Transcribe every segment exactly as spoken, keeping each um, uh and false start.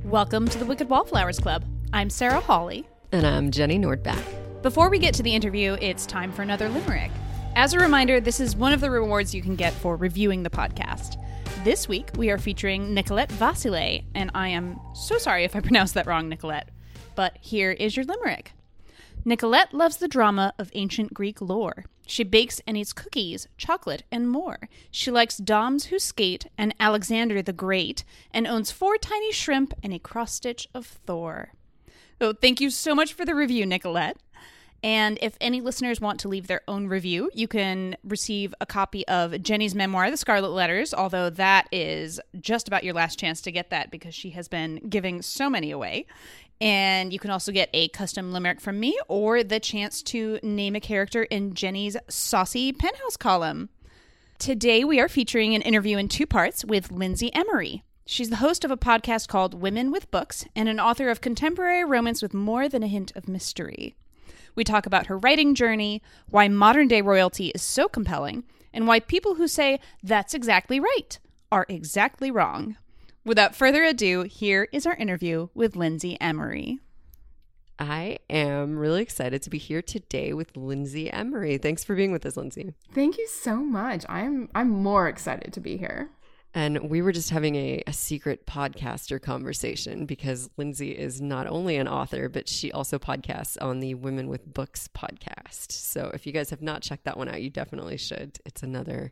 Welcome to the Wicked Wallflowers Club. I'm Sarah Hawley. And I'm Jenny Nordbach. Before we get to the interview, it's time for another limerick. As a reminder, this is one of the rewards you can get for reviewing the podcast. This week, we are featuring Nicolette Vasile, and I am so sorry if I pronounced that wrong, Nicolette. But here is your limerick. Nicolette loves the drama of ancient Greek lore. She bakes and eats cookies, chocolate, and more. She likes dames who skate and Alexander the Great, and owns four tiny shrimp and a cross-stitch of Thor. So thank you so much for the review, Nicolette. And if any listeners want to leave their own review, you can receive a copy of Jenny's memoir, The Scarlet Letters, although that is just about your last chance to get that because she has been giving so many away. And you can also get a custom limerick from me or the chance to name a character in Jenny's saucy penthouse column. Today we are featuring an interview in two parts with Lindsay Emery. She's the host of a podcast called Women with Books and an author of contemporary romance with more than a hint of mystery. We talk about her writing journey, why modern-day royalty is so compelling, and why people who say, "That's exactly right," are exactly wrong. Without further ado, here is our interview with Lindsay Emery. I am really excited to be here today with Lindsay Emery. Thanks for being with us, Lindsay. Thank you so much. I'm I'm more excited to be here. And we were just having a, a secret podcaster conversation because Lindsay is not only an author, but she also podcasts on the Women with Books podcast. So if you guys have not checked that one out, you definitely should. It's another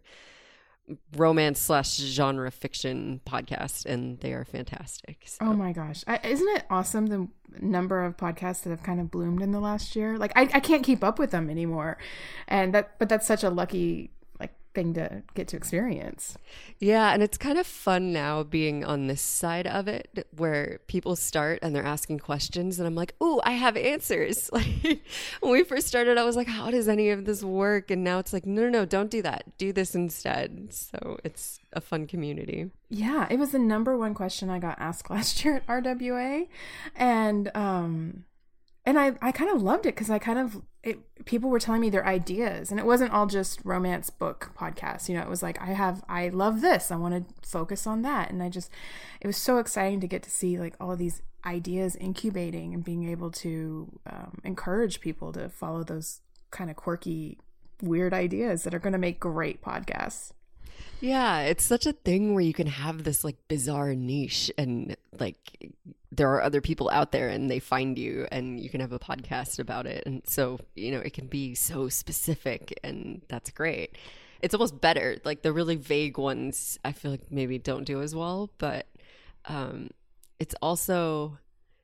romance slash genre fiction podcast, and they are fantastic. So. Oh my gosh. I, isn't it awesome the number of podcasts that have kind of bloomed in the last year? Like I, I can't keep up with them anymore. And that, but that's such a lucky like thing to get to experience. Yeah, and it's kind of fun now being on this side of it where people start and they're asking questions and I'm like, "Ooh, I have answers." Like when we first started, I was like, "How does any of this work?" And now it's like, "No, no, no, don't do that. Do this instead." So it's a fun community. Yeah, it was the number one question I got asked last year at R W A. And um And I, I kind of loved it because I kind of, it, people were telling me their ideas and it wasn't all just romance book podcasts. You know, it was like, I have, I love this. I want to focus on that. And I just, it was so exciting to get to see like all of these ideas incubating and being able to um, encourage people to follow those kind of quirky, weird ideas that are going to make great podcasts. Yeah, it's such a thing where you can have this like bizarre niche and like there are other people out there and they find you and you can have a podcast about it. And so, you know, it can be so specific and that's great. It's almost better. Like the really vague ones, I feel like maybe don't do as well, but um, it's also...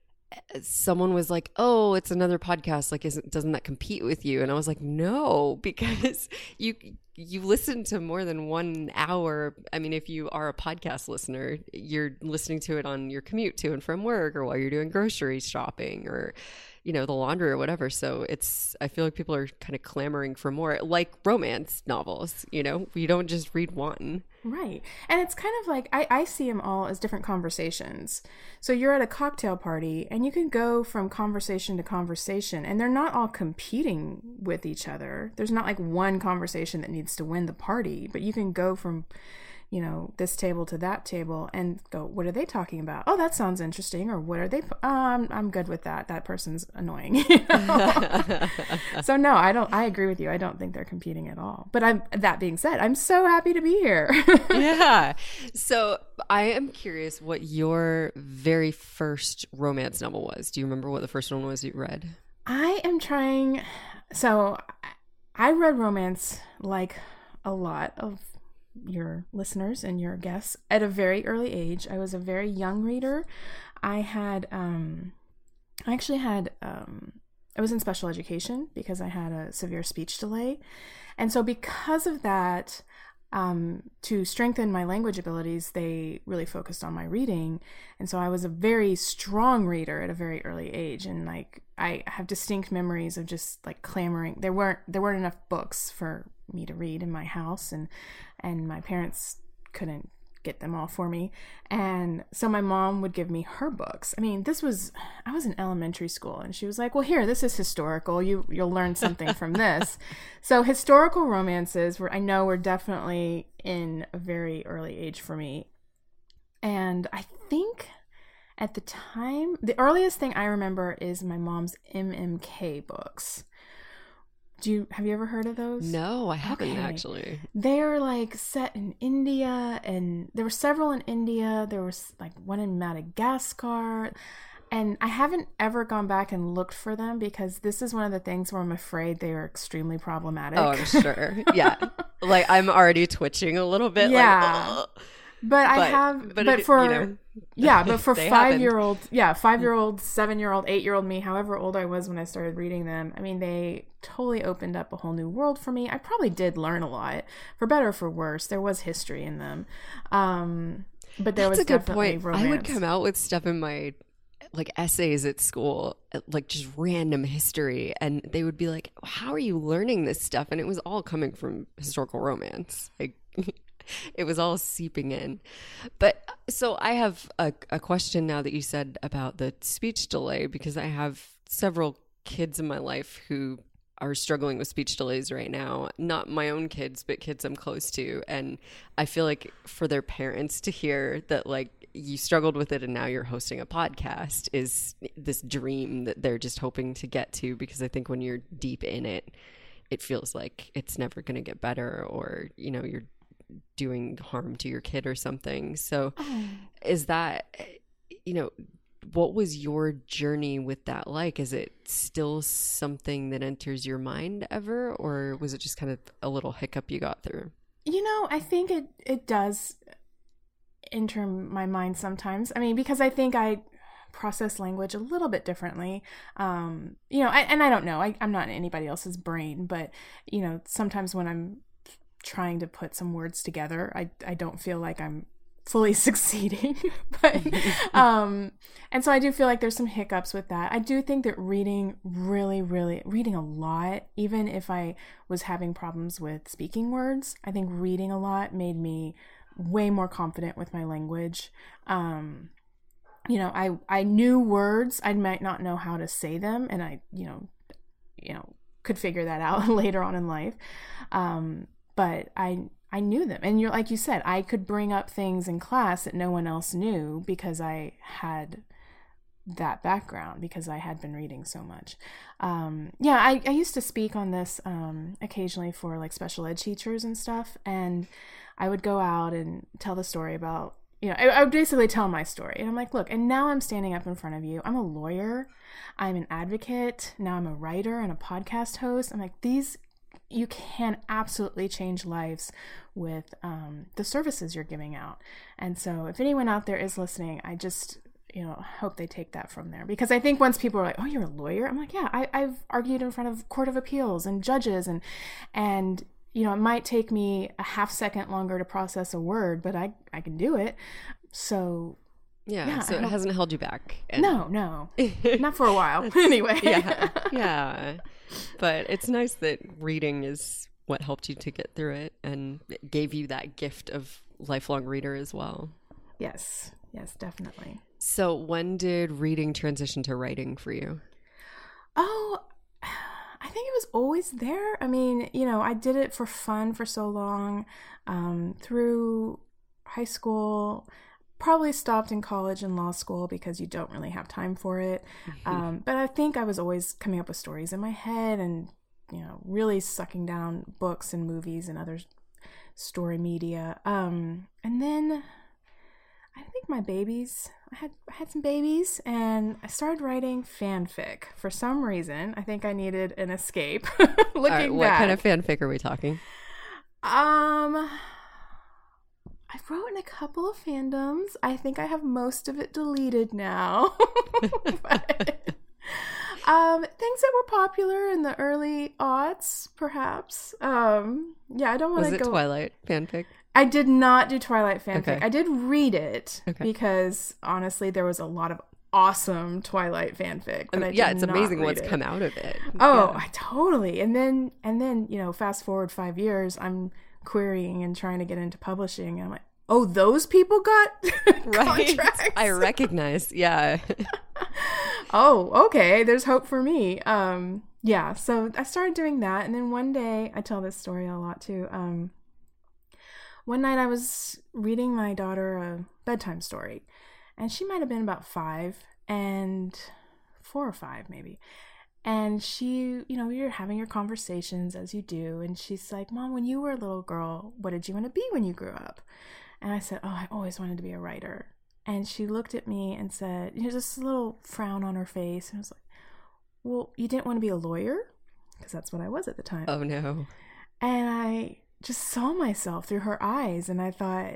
someone was like, "Oh, it's another podcast. Like, isn't doesn't that compete with you?" And I was like, "No, because you you listen to more than one hour. I mean, if you are a podcast listener, you're listening to it on your commute to and from work, or while you're doing grocery shopping, or you know, the laundry or whatever. So it's I feel like people are kind of clamoring for more, like romance novels. You know, you don't just read one." Right. And it's kind of like, I, I see them all as different conversations. So you're at a cocktail party and you can go from conversation to conversation and they're not all competing with each other. There's not like one conversation that needs to win the party, but you can go from, you know, this table to that table and go, what are they talking about? Oh, that sounds interesting. Or what are they? Um, I'm good with that. That person's annoying. You know? So no, I don't, I agree with you. I don't think they're competing at all. But I'm, that being said, I'm so happy to be here. Yeah. So I am curious what your very first romance novel was. Do you remember what the first one was you read? I am trying. So I read romance like a lot of your listeners and your guests at a very early age. I was a very young reader. I had, um, I actually had, um, I was in special education because I had a severe speech delay. And so because of that, um, to strengthen my language abilities, they really focused on my reading. And so I was a very strong reader at a very early age. And like, I have distinct memories of just like clamoring. There weren't, there weren't enough books for me to read in my house, and and my parents couldn't get them all for me, and so my mom would give me her books. I mean, this was I was in elementary school, and she was like, "Well, here, this is historical. You you'll learn something from this." So historical romances were I know were definitely in a very early age for me, and I think at the time, the earliest thing I remember is my mom's M M K books. Do you have you ever heard of those? No, I haven't Okay. actually. They're like set in India, and there were several in India. There was like one in Madagascar. And I haven't ever gone back and looked for them because this is one of the things where I'm afraid they are extremely problematic. Oh, I'm sure. Yeah. Like I'm already twitching a little bit. Yeah. Like, ugh. But I But- have, but but, it- for, you know, yeah, but for they five-year-old, yeah, five-year-old, seven-year-old, eight-year-old me, however old I was when I started reading them, I mean, they totally opened up a whole new world for me. I probably did learn a lot, for better or for worse. There was history in them. Um, but there That's was a good definitely point. romance. I would come out with stuff in my like essays at school, like just random history, and they would be like, "How are you learning this stuff?" And it was all coming from historical romance. Like it was all seeping in. But so I have a, a question now that you said about the speech delay, because I have several kids in my life who are struggling with speech delays right now. Not my own kids, but kids I'm close to. And I feel like for their parents to hear that, like, you struggled with it and now you're hosting a podcast is this dream that they're just hoping to get to, because I think when you're deep in it, it feels like it's never going to get better, or, you know, you're doing harm to your kid or something. So Oh. is that, you know, what was your journey with that like? Is it still something that enters your mind ever, or was it just kind of a little hiccup you got through? You know, I think it, it does enter my mind sometimes. I mean, because I think I process language a little bit differently. Um, you know, I, and I don't know, I, I'm not in anybody else's brain, but, you know, sometimes when I'm trying to put some words together, I, I don't feel like I'm fully succeeding. but um and so I do feel like there's some hiccups with that. I do think that reading really really reading a lot, even if I was having problems with speaking words, I think reading a lot made me way more confident with my language. Um you know, I I knew words, I might not know how to say them, and I you know you know could figure that out later on in life. Um but I I knew them. And you're like you said, I could bring up things in class that no one else knew because I had that background, because I had been reading so much. Um, yeah, I, I used to speak on this um, occasionally for like special ed teachers and stuff. And I would go out and tell the story about, you know, I, I would basically tell my story. And I'm like, look, and now I'm standing up in front of you. I'm a lawyer. I'm an advocate. Now I'm a writer and a podcast host. I'm like, these you can absolutely change lives with um, the services you're giving out. And so if anyone out there is listening, I just, you know, hope they take that from there. Because I think once people are like, oh, you're a lawyer? I'm like, yeah, I, I've argued in front of Court of Appeals and judges. And, and you know, it might take me a half second longer to process a word, but I, I can do it. So Yeah, Yeah, so I it hope- hasn't held you back. And- no, no, not for a while. Anyway. yeah, yeah. But it's nice that reading is what helped you to get through it, and it gave you that gift of lifelong reader as well. Yes, yes, definitely. So when did reading transition to writing for you? Oh, I think it was always there. I mean, you know, I did it for fun for so long, um, through high school. Probably stopped in college and law school because you don't really have time for it. Um, but I think I was always coming up with stories in my head and, you know, really sucking down books and movies and other story media. Um, and then I think my babies, I had, I had some babies, and I started writing fanfic. For some reason, I think I needed an escape. Looking All right, what back. kind of fanfic are we talking? Um, I wrote in a couple of fandoms. I think I have most of it deleted now. But, um, things that were popular in the early aughts, perhaps. Um, yeah, I don't want Was to it go. Twilight fanfic? I did not do Twilight fanfic. Okay. I did read it Okay. because honestly, there was a lot of awesome Twilight fanfic. I But mean, I yeah, did it's not amazing read what's it. come out of it. Oh, Yeah. I totally. And then, and then, you know, fast forward five years, I'm querying and trying to get into publishing. And I'm like, oh, those people got Right. contracts. I recognize. Yeah. Oh, okay. There's hope for me. Um, yeah. So I started doing that. And then one day, I tell this story a lot too. Um, one night I was reading my daughter a bedtime story. and she might have been about five and four or five maybe. And she, you know, you're having your conversations as you do. And she's like, Mom, when you were a little girl, what did you want to be when you grew up? And I said, oh, I always wanted to be a writer. And she looked at me and said, you know, just a little frown on her face. And I was like, well, you didn't want to be a lawyer? Because that's what I was at the time. Oh, no. And I just saw myself through her eyes. And I thought,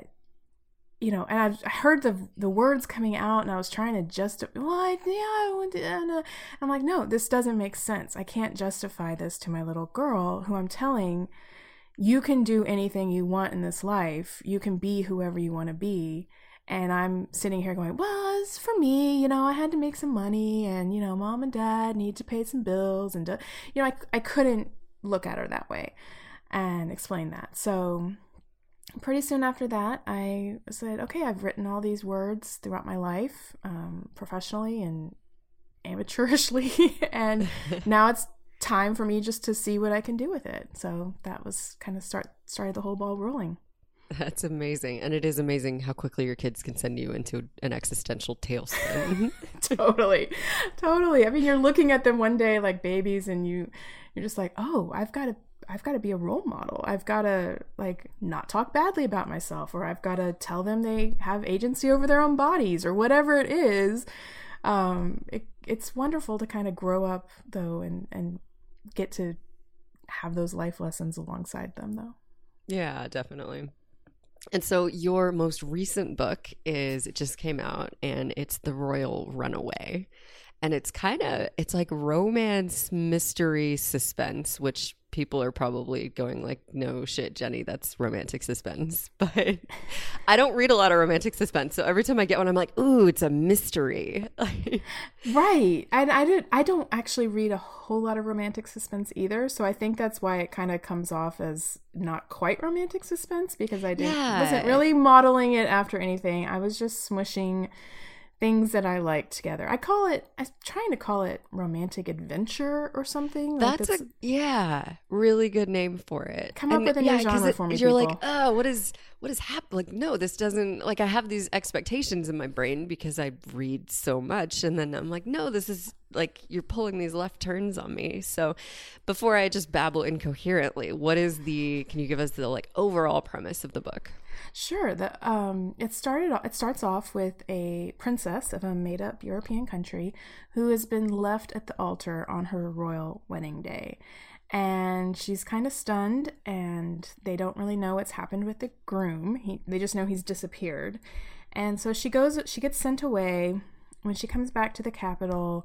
you know, and I've, I heard the the words coming out, and I was trying to justify, what? Yeah, I want to. Uh, I'm like, no, this doesn't make sense. I can't justify this to my little girl who I'm telling, you can do anything you want in this life. You can be whoever you want to be. And I'm sitting here going, well, it's for me. You know, I had to make some money, and, you know, Mom and Dad need to pay some bills. And, uh, you know, I, I couldn't look at her that way and explain that. So pretty soon after that, I said, okay, I've written all these words throughout my life, um, professionally and amateurishly, and now it's time for me just to see what I can do with it. So that was kind of start started the whole ball rolling. That's amazing. And it is amazing how quickly your kids can send you into an existential tailspin. Totally. Totally. I mean, you're looking at them one day like babies, and you, you're just like, oh, I've got to I've got to be a role model. I've got to like not talk badly about myself, or I've got to tell them they have agency over their own bodies, or whatever it is. Um, it, it's wonderful to kind of grow up though, and, and get to have those life lessons alongside them though. Yeah, definitely. And so your most recent book is, it just came out, and it's The Royal Runaway. And it's kind of, it's like romance, mystery, suspense, which people are probably going like, no shit, Jenny, that's romantic suspense. But I don't read a lot of romantic suspense. So every time I get one, I'm like, ooh, it's a mystery. Right. And I, did, I don't actually read a whole lot of romantic suspense either. So I think that's why it kind of comes off as not quite romantic suspense, because I didn't, yeah. wasn't really modeling it after anything. I was just smushing things that I like together. I call it, I'm trying to call it romantic adventure or something. That's, like that's a, yeah, really good name for it. Come up and, with a yeah, new genre it, for me, You're people. like, oh, what is, what is happening? Like, no, this doesn't, like, I have these expectations in my brain because I read so much. And then I'm like, no, this is like, you're pulling these left turns on me. So before I just babble incoherently, what is the, can you give us the like overall premise of the book? Sure. The um, it started. It starts off with a princess of a made-up European country who has been left at the altar on her royal wedding day, and she's kind of stunned. And they don't really know what's happened with the groom. He, they just know he's disappeared, and so she goes. She gets sent away. When she comes back to the capital,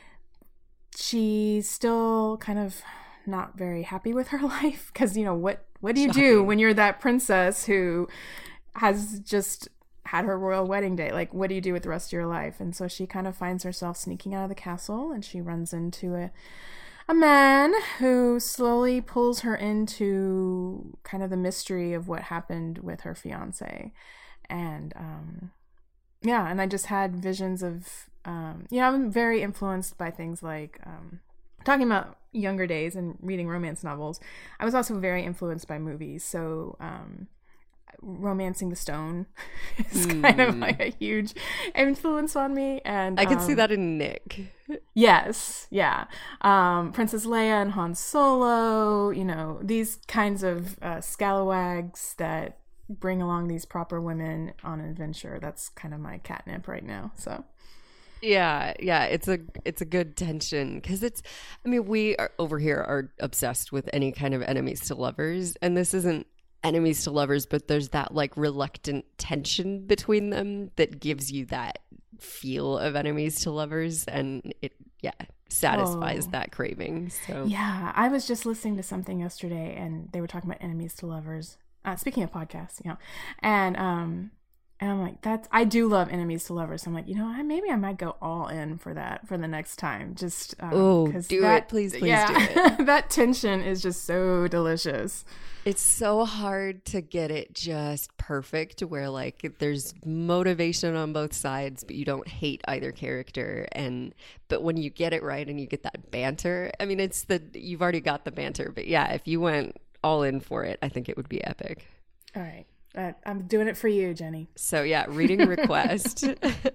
she's still kind of not very happy with her life, because, you know, what what do you Shocking. do when you're that princess who has just had her royal wedding day? Like, what do you do with the rest of your life? And so she kind of finds herself sneaking out of the castle, and she runs into a a man who slowly pulls her into kind of the mystery of what happened with her fiance. And um yeah, and I just had visions of um you know, I'm very influenced by things like um talking about younger days and reading romance novels. I was also very influenced by movies. So um, Romancing the Stone is mm. kind of like a huge influence on me. And I can um, see that in Nick. Yes. Yeah. Um, Princess Leia and Han Solo, you know, these kinds of uh, scalawags that bring along these proper women on an adventure. That's kind of my catnip right now. So Yeah, yeah, it's a it's a good tension, because it's, I mean, we are over here are obsessed with any kind of enemies to lovers, and this isn't enemies to lovers, but there's that like reluctant tension between them that gives you that feel of enemies to lovers, and it yeah satisfies oh. that craving. So yeah, I was just listening to something yesterday, and they were talking about enemies to lovers. Uh, speaking of podcasts, you know, and um. And I'm like, that's, I do love enemies to lovers. So I'm like, you know, I, maybe I might go all in for that for the next time. Just, um, oh, do that, it. Please, please yeah, do it. That tension is just so delicious. It's so hard to get it just perfect, where like there's motivation on both sides, but you don't hate either character. And, but when you get it right and you get that banter, I mean, it's the, you've already got the banter, but yeah, if you went all in for it, I think it would be epic. All right. Uh, I'm doing it for you, Jenny. So yeah, reading request.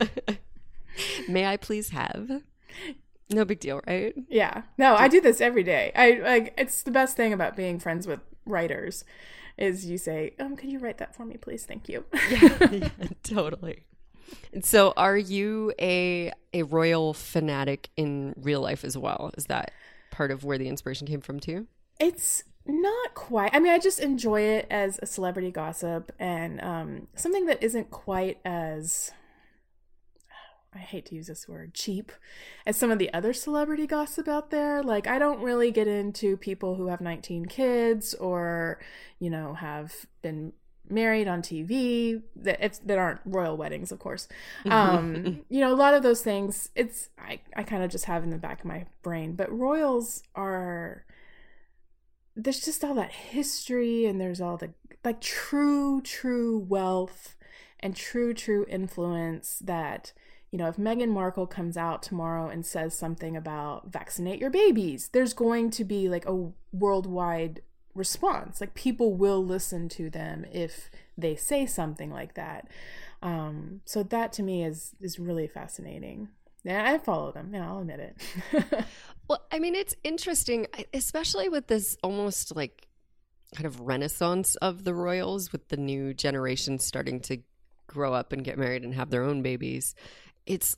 May I please have? No big deal, right? Yeah. No, I do this every day. I like it's the best thing about being friends with writers is you say, um, can you write that for me, please? Thank you. yeah, yeah, totally. So are you a a royal fanatic in real life as well? Is that part of where the inspiration came from too? It's not quite. I mean, I just enjoy it as a celebrity gossip and um, something that isn't quite as, I hate to use this word, cheap as some of the other celebrity gossip out there. Like, I don't really get into people who have nineteen kids or, you know, have been married on T V that it's, that aren't royal weddings, of course. Um, you know, a lot of those things, it's, I, I kind of just have in the back of my brain. But royals are, there's just all that history and there's all the, like, true, true wealth and true, true influence that, you know, if Meghan Markle comes out tomorrow and says something about vaccinate your babies, there's going to be like a worldwide response. Like, people will listen to them if they say something like that. Um, so that to me is is really fascinating. Yeah, I follow them. Yeah, I'll admit it. Well, I mean, it's interesting, especially with this almost like kind of renaissance of the royals, with the new generation starting to grow up and get married and have their own babies. It's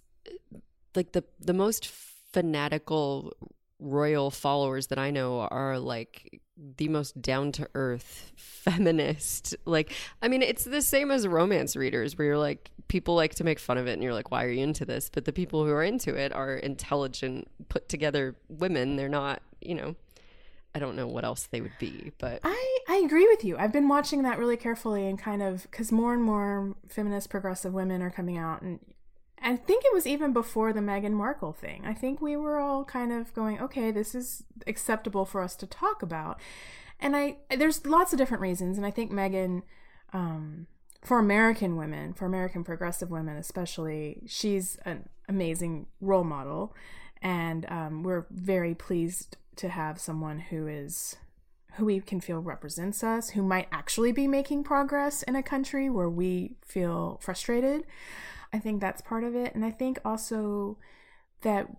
like the the most fanatical royal followers that I know are like the most down-to-earth feminist. Like, I mean, it's the same as romance readers where you're like, people like to make fun of it and you're like, why are you into this? But the people who are into it are intelligent, put together women. They're not, you know, I don't know what else they would be, but I, I agree with you. I've been watching that really carefully and kind of, because more and more feminist progressive women are coming out, and I think it was even before the Meghan Markle thing. I think we were all kind of going, okay, this is acceptable for us to talk about. And I there's lots of different reasons. And I think Meghan, um, for American women, for American progressive women especially, she's an amazing role model. And um, we're very pleased to have someone who is who we can feel represents us, who might actually be making progress in a country where we feel frustrated. I think that's part of it. And I think also that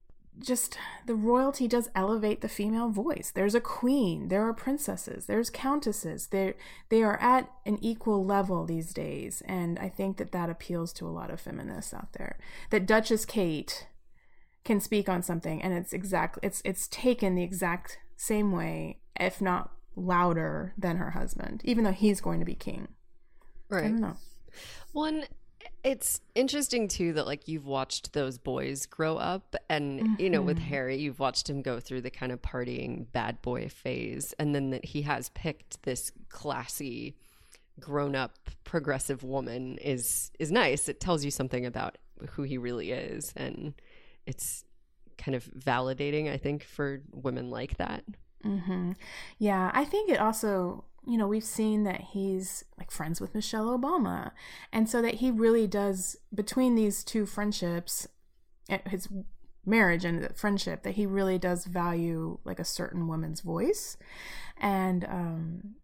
just the royalty does elevate the female voice. There's a queen, there are princesses, there's countesses. They they are at an equal level these days. And I think that that appeals to a lot of feminists out there. That Duchess Kate can speak on something and it's exactly it's it's taken the exact same way, if not louder, than her husband, even though he's going to be king. Right. I don't know. One, it's interesting too that like you've watched those boys grow up, and mm-hmm. you know, with Harry, you've watched him go through the kind of partying bad boy phase, and then that he has picked this classy, grown-up, progressive woman is is nice. It tells you something about who he really is, and it's kind of validating, I think, for women like that. Mm-hmm. Yeah, I think it also, you know, we've seen that he's like friends with Michelle Obama. And so that he really does, between these two friendships, his marriage and the friendship, that he really does value like a certain woman's voice. And, um,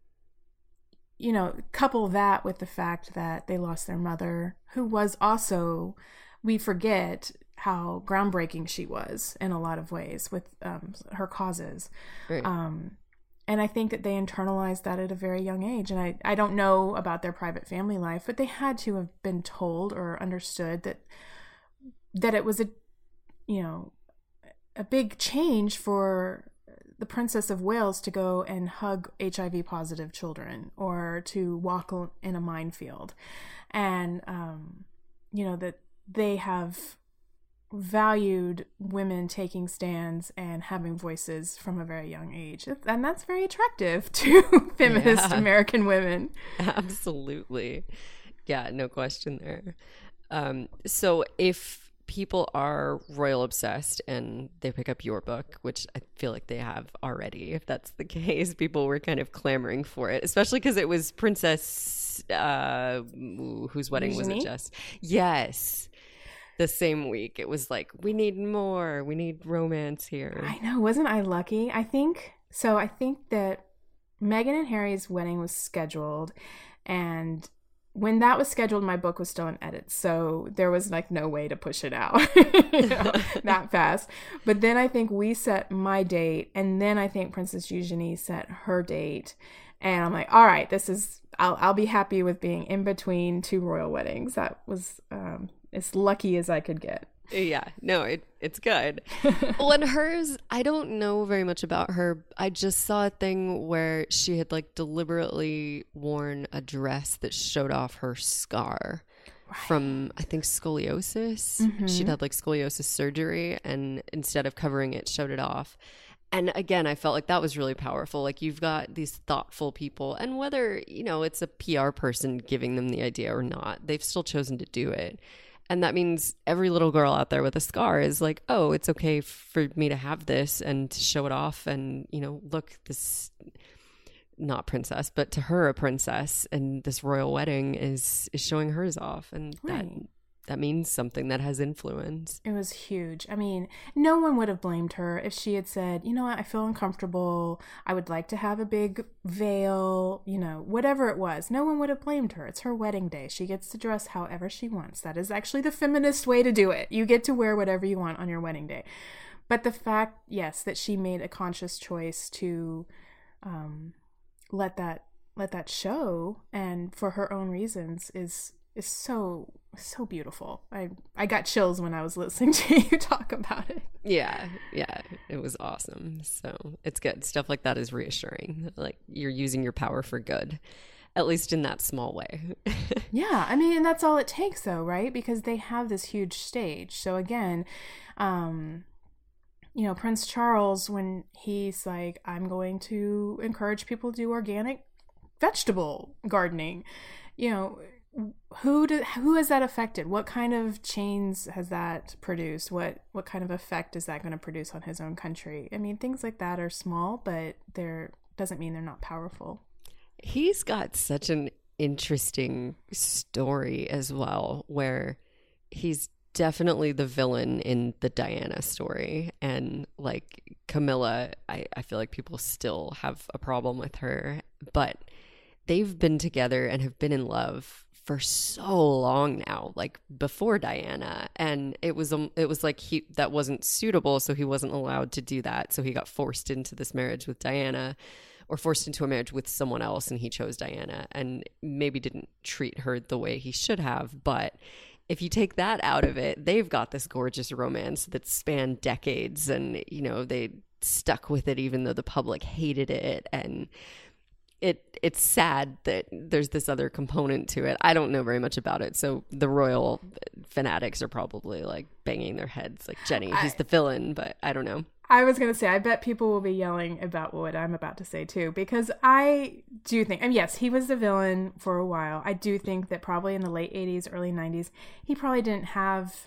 you know, couple that with the fact that they lost their mother, who was also, we forget how groundbreaking she was in a lot of ways with um, her causes. Right. Um, and I think that they internalized that at a very young age. And I, I don't know about their private family life, but they had to have been told or understood that that it was a, you know, a big change for the Princess of Wales to go and hug H I V positive children or to walk in a minefield. And, um, you know, that they have valued women taking stands and having voices from a very young age, and that's very attractive to feminist yeah. American women. Absolutely. Yeah, no question there. Um, so if people are royal obsessed and they pick up your book, which I feel like they have already, if that's the case, people were kind of clamoring for it, especially because it was Princess uh, whose wedding Eugenie? was it just? Yes. The same week, it was like, we need more. We need romance here. I know. Wasn't I lucky? I think so. I think that Meghan and Harry's wedding was scheduled, and when that was scheduled, my book was still in edit, so there was like no way to push it out you know, that fast. But then I think we set my date, and then I think Princess Eugenie set her date, and I'm like, all right, this is I'll I'll be happy with being in between two royal weddings. That was um, as lucky as I could get. Yeah, no, it it's good. Well, and hers, I don't know very much about her. I just saw a thing where she had like deliberately worn a dress that showed off her scar right. from, I think, scoliosis. Mm-hmm. She'd had like scoliosis surgery, and instead of covering it, showed it off. And again, I felt like that was really powerful. Like, you've got these thoughtful people, and whether, you know, it's a P R person giving them the idea or not, they've still chosen to do it. And that means every little girl out there with a scar is like, oh, it's okay for me to have this and to show it off. And, you know, look, this, not princess, but to her a princess. And this royal wedding is, is showing hers off. And right. that that means something that has influence. It was huge. I mean, no one would have blamed her if she had said, you know what, I feel uncomfortable. I would like to have a big veil, you know, whatever it was. No one would have blamed her. It's her wedding day. She gets to dress however she wants. That is actually the feminist way to do it. You get to wear whatever you want on your wedding day. But the fact, yes, that she made a conscious choice to um, let that let that show, and for her own reasons, is is so so beautiful. I I got chills when I was listening to you talk about it. Yeah, yeah, it was awesome. So it's good. Stuff like that is reassuring. Like, you're using your power for good, at least in that small way. Yeah, I mean, and that's all it takes, though, right? Because they have this huge stage. So again, um, you know, Prince Charles, when he's like, I'm going to encourage people to do organic vegetable gardening, you know, who do, who has that affected? What kind of chains has that produced? What what kind of effect is that going to produce on his own country? I mean, things like that are small, but they're doesn't mean they're not powerful. He's got such an interesting story as well, where he's definitely the villain in the Diana story, and like Camilla, I, I feel like people still have a problem with her, but they've been together and have been in love for so long now, like before Diana, and it was um, it was like he that wasn't suitable, so he wasn't allowed to do that, so he got forced into this marriage with Diana, or forced into a marriage with someone else, and he chose Diana, and maybe didn't treat her the way he should have. But if you take that out of it, they've got this gorgeous romance that spanned decades, and you know, they stuck with it even though the public hated it, and It it's sad that there's this other component to it. I don't know very much about it, so the royal fanatics are probably like banging their heads like, Jenny, he's I, the villain, but I don't know. I was going to say, I bet people will be yelling about what I'm about to say too, because I do think, I mean, yes, he was the villain for a while. I do think that probably in the late eighties, early nineties, he probably didn't have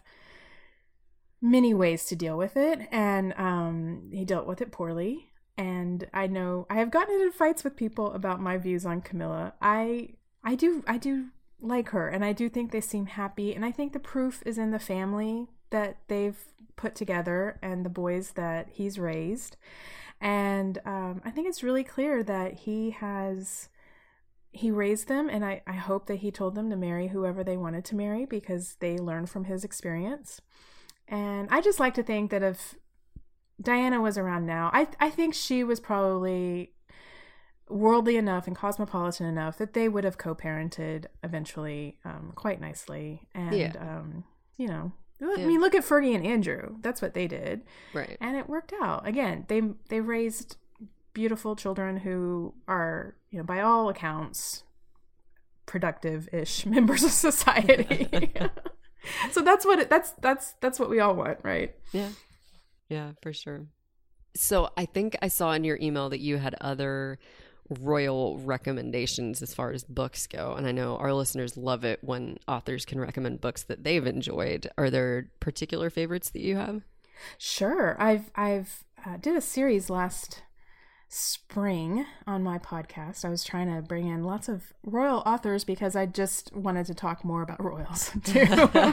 many ways to deal with it, and um, he dealt with it poorly. And I know I have gotten into fights with people about my views on Camilla. I I do I do like her, and I do think they seem happy, and I think the proof is in the family that they've put together and the boys that he's raised. And um, I think it's really clear that he has he raised them, and I, I hope that he told them to marry whoever they wanted to marry, because they learned from his experience. And I just like to think that if Diana was around now, I I think she was probably worldly enough and cosmopolitan enough that they would have co-parented eventually um, quite nicely. And, yeah. um, you know, I mean, look at Fergie and Andrew. That's what they did. Right. And it worked out. Again, they they raised beautiful children who are, you know, by all accounts, productive-ish members of society. So that's what it, that's that's that's what we all want, right? Yeah. Yeah, for sure. So I think I saw in your email that you had other royal recommendations as far as books go. And I know our listeners love it when authors can recommend books that they've enjoyed. Are there particular favorites that you have? Sure. I've I've uh, did a series last spring on my podcast, I was trying to bring in lots of royal authors because I just wanted to talk more about royals too.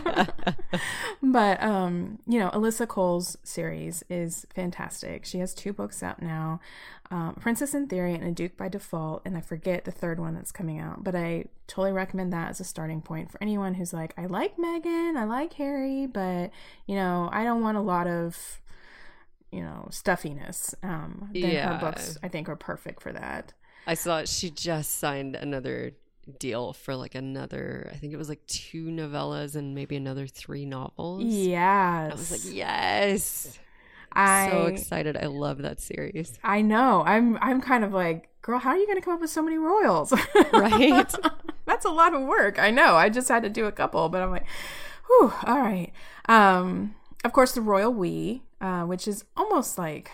But, um, you know, Alyssa Cole's series is fantastic. She has two books out now, um, Princess in Theory and A Duke by Default. And I forget the third one that's coming out, but I totally recommend that as a starting point for anyone who's like, I like Meghan, I like Harry, but, you know, I don't want a lot of, you know, stuffiness. Um, then yeah. her books, I think, are perfect for that. I saw she just signed another deal for like another, I think it was like two novellas and maybe another three novels. Yes. I was like, yes. I so excited. I love that series. I know. I'm I'm kind of like, girl, how are you going to come up with so many royals? Right? That's a lot of work. I know. I just had to do a couple, but I'm like, whew, all right. Um, of course, the Royal We, uh, which is almost like,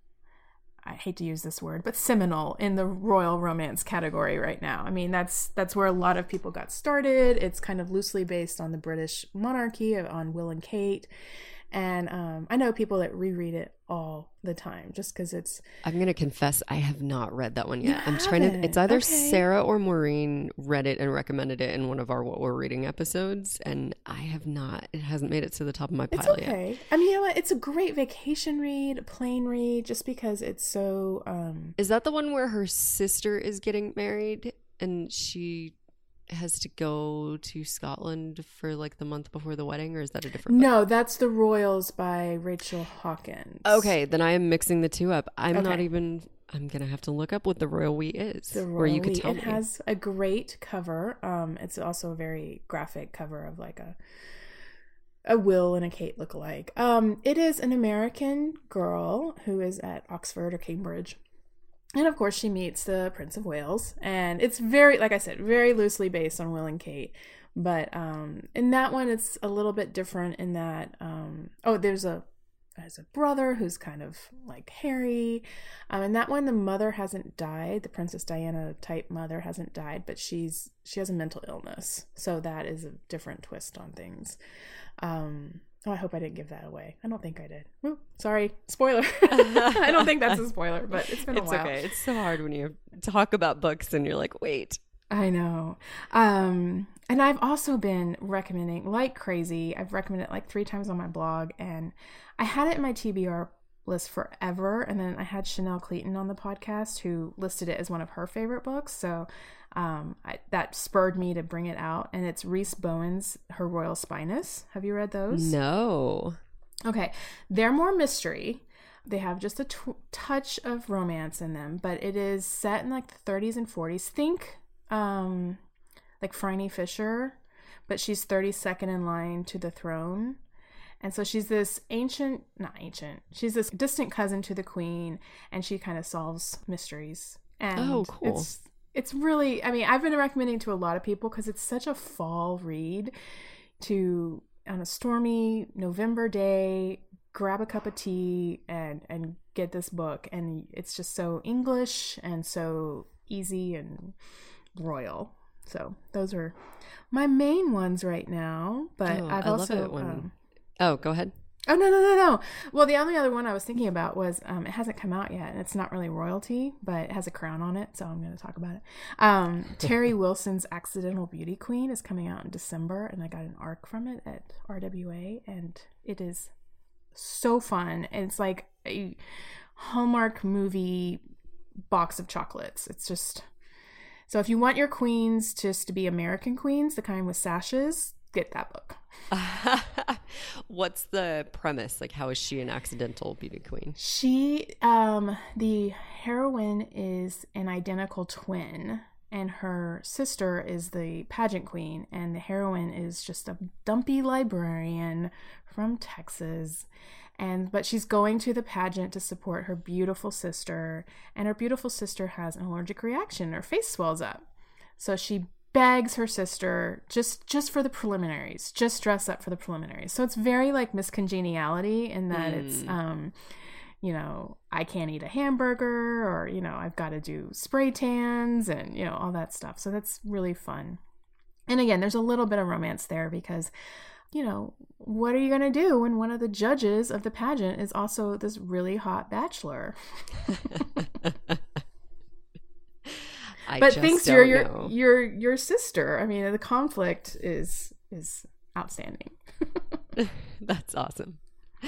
I hate to use this word, but seminal in the royal romance category right now. I mean, that's that's where a lot of people got started. It's kind of loosely based on the British monarchy, on Will and Kate. And um, I know people that reread it all the time just because it's... I'm going to confess, I have not read that one yet. You I'm trying to... haven't? It's either Okay. Sarah or Maureen read it and recommended it in one of our What We're Reading episodes. And I have not. It hasn't made it to the top of my It's pile okay. yet. I mean, you know what? It's a great vacation read, a plane read, just because it's so... Um... Is that the one where her sister is getting married and she has to go to Scotland for like the month before the wedding, or is that a different book? No, that's The Royals by Rachel Hawkins. Okay, then I am mixing the two up. I'm not Okay. even... I'm going to have to look up what the Royal We is. The or you Royal could We. tell It me. has a great cover. Um, it's also a very graphic cover of like a a Will and a Kate lookalike. Um, it is an American girl who is at Oxford or Cambridge. And of course, she meets the Prince of Wales. And it's very, like I said, very loosely based on Will and Kate. But um, in that one, it's a little bit different in that, um, oh, there's a there's a brother who's kind of like Harry. Um, in that one, the mother hasn't died. The Princess Diana type mother hasn't died, but she's she has a mental illness. So that is a different twist on things. Um, oh, I hope I didn't give that away. I don't think I did. Ooh, sorry. Spoiler. I don't think that's a spoiler, but it's been a It's while. okay. It's so hard when you talk about books and you're like, wait. I know. Um, and I've also been recommending like crazy. I've recommended it like three times on my blog, and I had it in my T B R list forever. And then I had Chanel Clayton on the podcast who listed it as one of her favorite books. So um, I, that spurred me to bring it out. And it's Rhys Bowen's Her Royal Spyness. Have you read those? No. Okay. They're more mystery. They have just a t- touch of romance in them, but it is set in like the thirties and forties. Think um, like Phryne Fisher, but she's thirty-second in line to the throne. And so she's this ancient, not ancient, she's this distant cousin to the queen, and she kind of solves mysteries. And Oh, cool. It's, it's really, I mean, I've been recommending to a lot of people because it's such a fall read to, on a stormy November day, grab a cup of tea and, and get this book. And it's just so English and so easy and royal. So those are my main ones right now. But Oh, I've I love also... it when- um, Oh, go ahead. Oh, no, no, no, no. Well, the only other one I was thinking about was, um, it hasn't come out yet, and it's not really royalty, but it has a crown on it, so I'm going to talk about it. Um, Terry Wilson's Accidental Beauty Queen is coming out in December, and I got an arc from it at R W A, and it is so fun. It's like a Hallmark movie box of chocolates. It's just... So if you want your queens just to be American queens, the kind with sashes, get that book. What's the premise? Like, how is she an accidental beauty queen? She, um, the heroine is an identical twin, and her sister is the pageant queen, and the heroine is just a dumpy librarian from Texas. And but she's going to the pageant to support her beautiful sister, and her beautiful sister has an allergic reaction. Her face swells up. So she begs her sister just just for the preliminaries, just dress up for the preliminaries. So it's very like Miss Congeniality in that mm. it's um you know, I can't eat a hamburger, or you know, I've got to do spray tans and you know all that stuff. So that's really fun. And again, there's a little bit of romance there because you know, what are you going to do when one of the judges of the pageant is also this really hot bachelor? I but just thinks don't you're your know. your your sister. I mean, the conflict is is outstanding. That's awesome.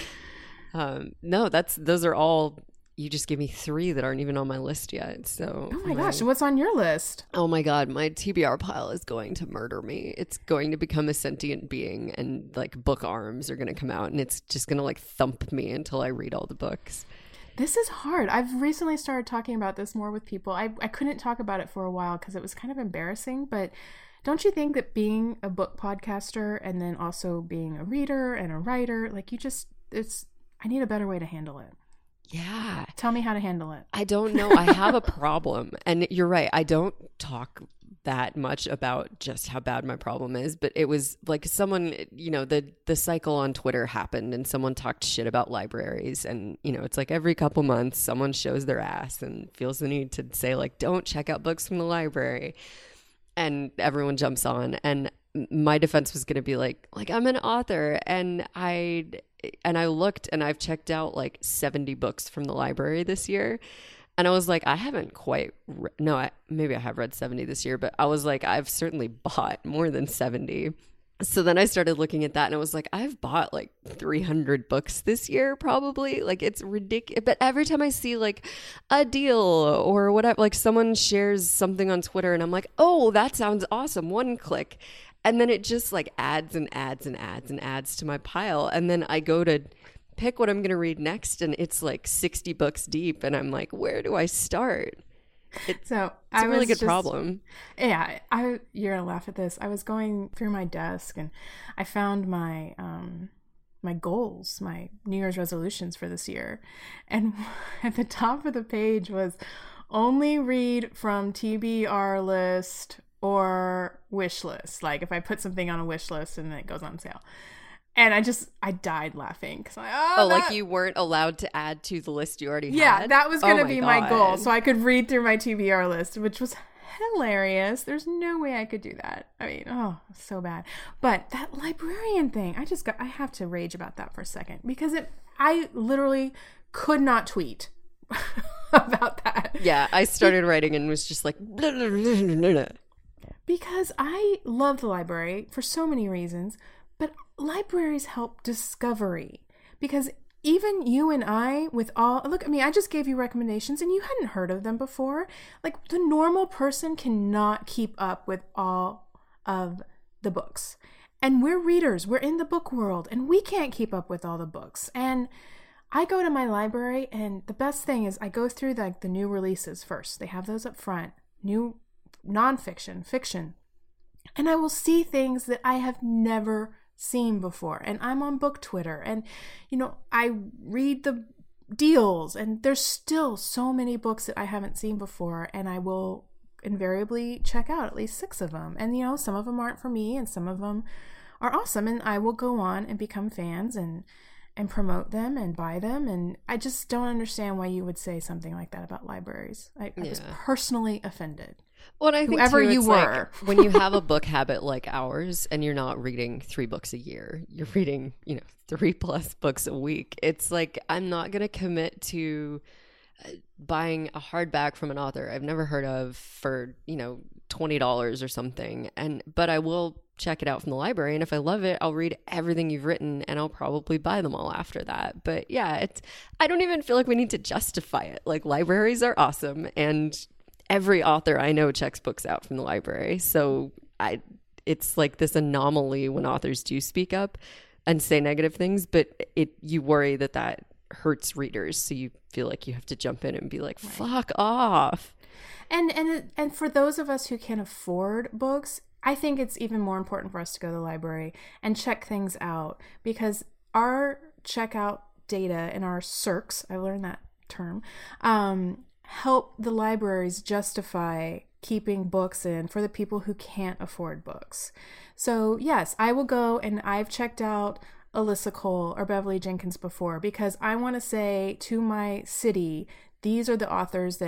Um, no, that's those are all. You just gave me three that aren't even on my list yet. So, Oh my gosh, what's on your list? oh my God, my T B R pile is going to murder me. It's going to become a sentient being, and like book arms are going to come out, and it's just going to like thump me until I read all the books. This is hard. I've recently started talking about this more with people. I, I couldn't talk about it for a while because it was kind of embarrassing, but don't you think that being a book podcaster and then also being a reader and a writer, like you just, it's, I need a better way to handle it. Yeah. Tell me how to handle it. I don't know. I have a problem. And you're right. I don't talk that much about just how bad my problem is, but it was like someone, you know, the the cycle on Twitter happened and someone talked shit about libraries, and you know, it's like every couple months someone shows their ass and feels the need to say like, don't check out books from the library, and everyone jumps on. And my defense was going to be like like I'm an author, and I and I looked and I've checked out like seventy books from the library this year. And I was like, I haven't quite, re- no, I, maybe I have read seventy this year, but I was like, I've certainly bought more than seventy. So then I started looking at that and I was like, I've bought like three hundred books this year, probably. Like it's ridiculous. But every time I see like a deal or whatever, like someone shares something on Twitter and I'm like, oh, that sounds awesome. One click. And then it just like adds and adds and adds and adds to my pile. And then I go to pick what I'm going to read next, and it's like sixty books deep, and I'm like, where do I start? It's, so it's I a really was good just, problem. Yeah, I you're gonna laugh at this. I was going through my desk and I found my um my goals, my New Year's resolutions for this year, and at the top of the page was only read from T B R list or wish list. Like if I put something on a wish list and then it goes on sale. And I just, I died laughing because I'm like, oh, Oh, that... like you weren't allowed to add to the list you already yeah, had? that was going to oh be my my goal. God. So I could read through my T B R list, which was hilarious. There's no way I could do that. I mean, oh, so bad. But that librarian thing, I just got, I have to rage about that for a second because it, I literally could not tweet about that. Yeah, I started writing and was just like, blah, blah, blah, blah, blah. Because I love the library for so many reasons, but libraries help discovery. Because even you and I, with all, look, I mean, I just gave you recommendations and you hadn't heard of them before. Like the normal person cannot keep up with all of the books. And we're readers, we're in the book world, and we can't keep up with all the books. And I go to my library, and the best thing is I go through like the new releases first. They have those up front, new nonfiction, fiction. And I will see things that I have never seen before. And I'm on book Twitter, and you know, I read the deals, and there's still so many books that I haven't seen before, and I will invariably check out at least six of them. And you know, some of them aren't for me and some of them are awesome, and I will go on and become fans and and promote them and buy them. And I just don't understand why you would say something like that about libraries. I, I Yeah. was personally offended. Well, and I think Whoever too, you it's were. like, when you have a book habit like ours and you're not reading three books a year, you're reading, you know, three plus books a week. It's like, I'm not going to commit to uh, buying a hardback from an author I've never heard of for, you know, twenty dollars or something. And, but I will check it out from the library. And if I love it, I'll read everything you've written and I'll probably buy them all after that. But yeah, it's, I don't even feel like we need to justify it. Like libraries are awesome, and every author I know checks books out from the library. So I, it's like this anomaly when authors do speak up and say negative things, but it, you worry that that hurts readers. So you feel like you have to jump in and be like, fuck off. And and and for those of us who can afford books, I think it's even more important for us to go to the library and check things out, because our checkout data and our C I R Cs, I learned that term, um, help the libraries justify keeping books in for the people who can't afford books. So yes, I will go, and I've checked out Alyssa Cole or Beverly Jenkins before, because I want to say to my city, these are the authors that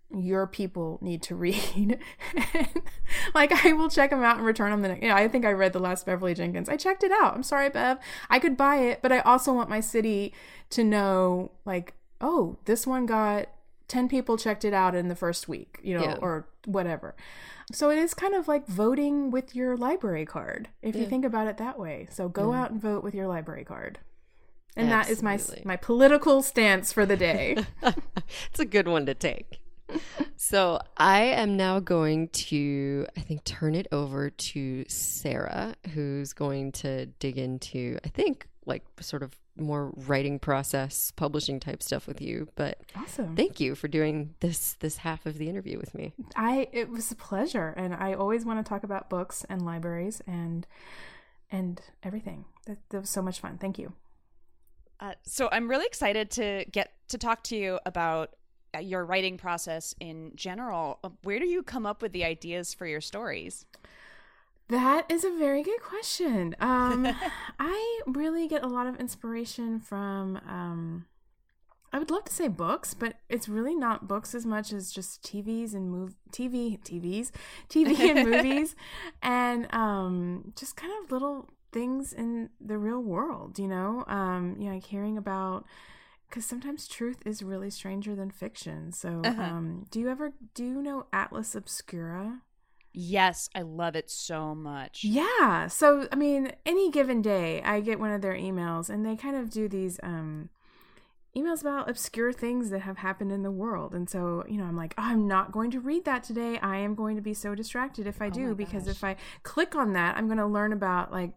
your people need to read. Like, I will check them out and return them the next. You know, I think I read the last Beverly Jenkins. I checked it out. I'm sorry, Bev. I could buy it, but I also want my city to know, like, oh, this one got ten people checked it out in the first week, you know, yeah. or whatever. So it is kind of like voting with your library card, if yeah. you think about it that way. So go yeah. out and vote with your library card. And Absolutely. That is my my political stance for the day. It's a good one to take. So I am now going to, I think, turn it over to Sarah, who's going to dig into, I think, like sort of more writing process, publishing type stuff with you. But awesome. Thank you for doing this this half of the interview with me. I it was a pleasure, and I always want to talk about books and libraries and and everything. That, that was so much fun. Thank you. Uh, so I'm really excited to get to talk to you about your writing process in general. Where do you come up with the ideas for your stories? That is a very good question. Um, I really get a lot of inspiration from, um, I would love to say books, but it's really not books as much as just T Vs and move T V, T Vs, T V and movies, and um, just kind of little things in the real world, you know, um, you know, like hearing about, because sometimes truth is really stranger than fiction. So uh-huh. um, do you ever, do you know Atlas Obscura? Yes, I love it so much. Yeah. So, I mean, any given day, I get one of their emails, and they kind of do these um, emails about obscure things that have happened in the world. And so, you know, I'm like, oh, I'm not going to read that today. I am going to be so distracted if I do, oh because if I click on that, I'm going to learn about like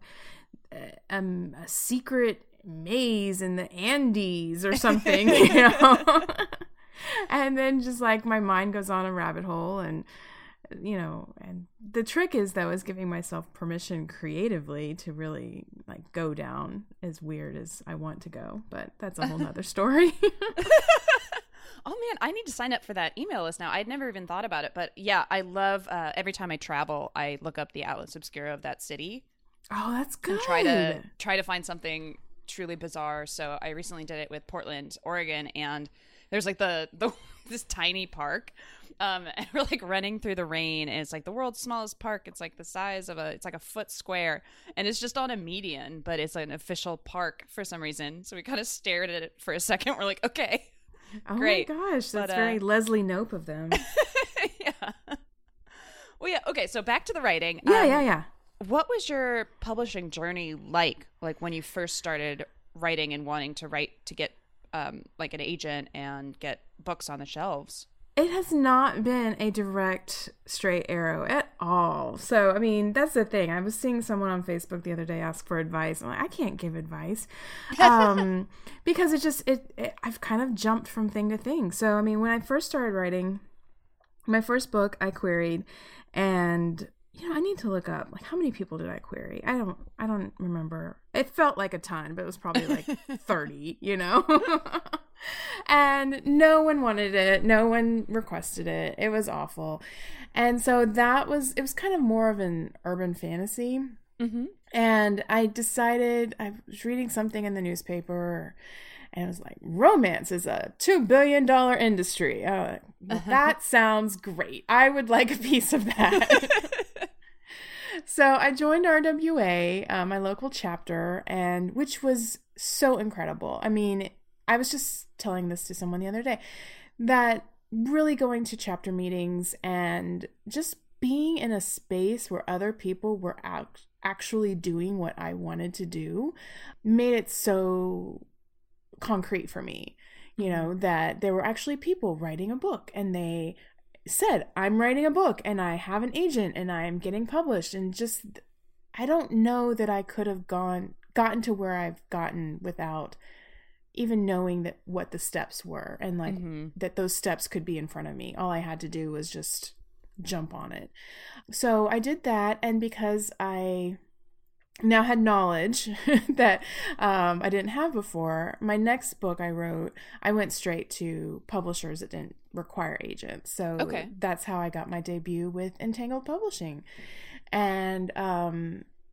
um, a secret maze in the Andes or something, you know? And then just like my mind goes on a rabbit hole, and you know, and the trick is though is giving myself permission creatively to really like go down as weird as I want to go, but that's a whole nother story. Oh man, I need to sign up for that email list now. I'd never even thought about it, but yeah, I love uh, every time I travel, I look up the Atlas Obscura of that city. Oh, that's good. And try to try to find something truly bizarre. So I recently did it with Portland, Oregon, and there's like the, the this tiny park, um, and we're like running through the rain, and it's like the world's smallest park. It's like the size of a, it's like a foot square, and it's just on a median, but it's an official park for some reason. So we kind of stared at it for a second. We're like, okay, oh great. my gosh, that's but, uh, very Leslie Knope of them. Yeah. Well, yeah. Okay, so back to the writing. Yeah, um, yeah, yeah. What was your publishing journey like? Like when you first started writing and wanting to write to get um, like an agent and get books on the shelves? It has not been a direct straight arrow at all. So, I mean, that's the thing. I was seeing someone on Facebook the other day ask for advice. I'm like, I can't give advice um, because it just, it, it, I've kind of jumped from thing to thing. So, I mean, when I first started writing my first book, I queried, and you know, I need to look up like how many people did I query? I don't I don't remember. It felt like a ton, but it was probably like thirty, you know. And no one wanted it. No one requested it. It was awful. And so that was it was kind of more of an urban fantasy. Mm-hmm. And I decided I was reading something in the newspaper, and it was like, romance is a two billion dollars industry. Uh, well, uh-huh. That sounds great. I would like a piece of that. So I joined R W A, uh, my local chapter, and which was so incredible. I mean, I was just telling this to someone the other day, that really going to chapter meetings and just being in a space where other people were out actually doing what I wanted to do made it so concrete for me, you know, that there were actually people writing a book, and they said, I'm writing a book and I have an agent and I'm getting published, and just I don't know that I could have gone gotten to where I've gotten without even knowing that what the steps were, and like mm-hmm. that those steps could be in front of me. All I had to do was just jump on it. So I did that, and because I now had knowledge that um, I didn't have before, my next book I wrote, I went straight to publishers that didn't require agents. So okay. That's how I got my debut with Entangled Publishing. And um,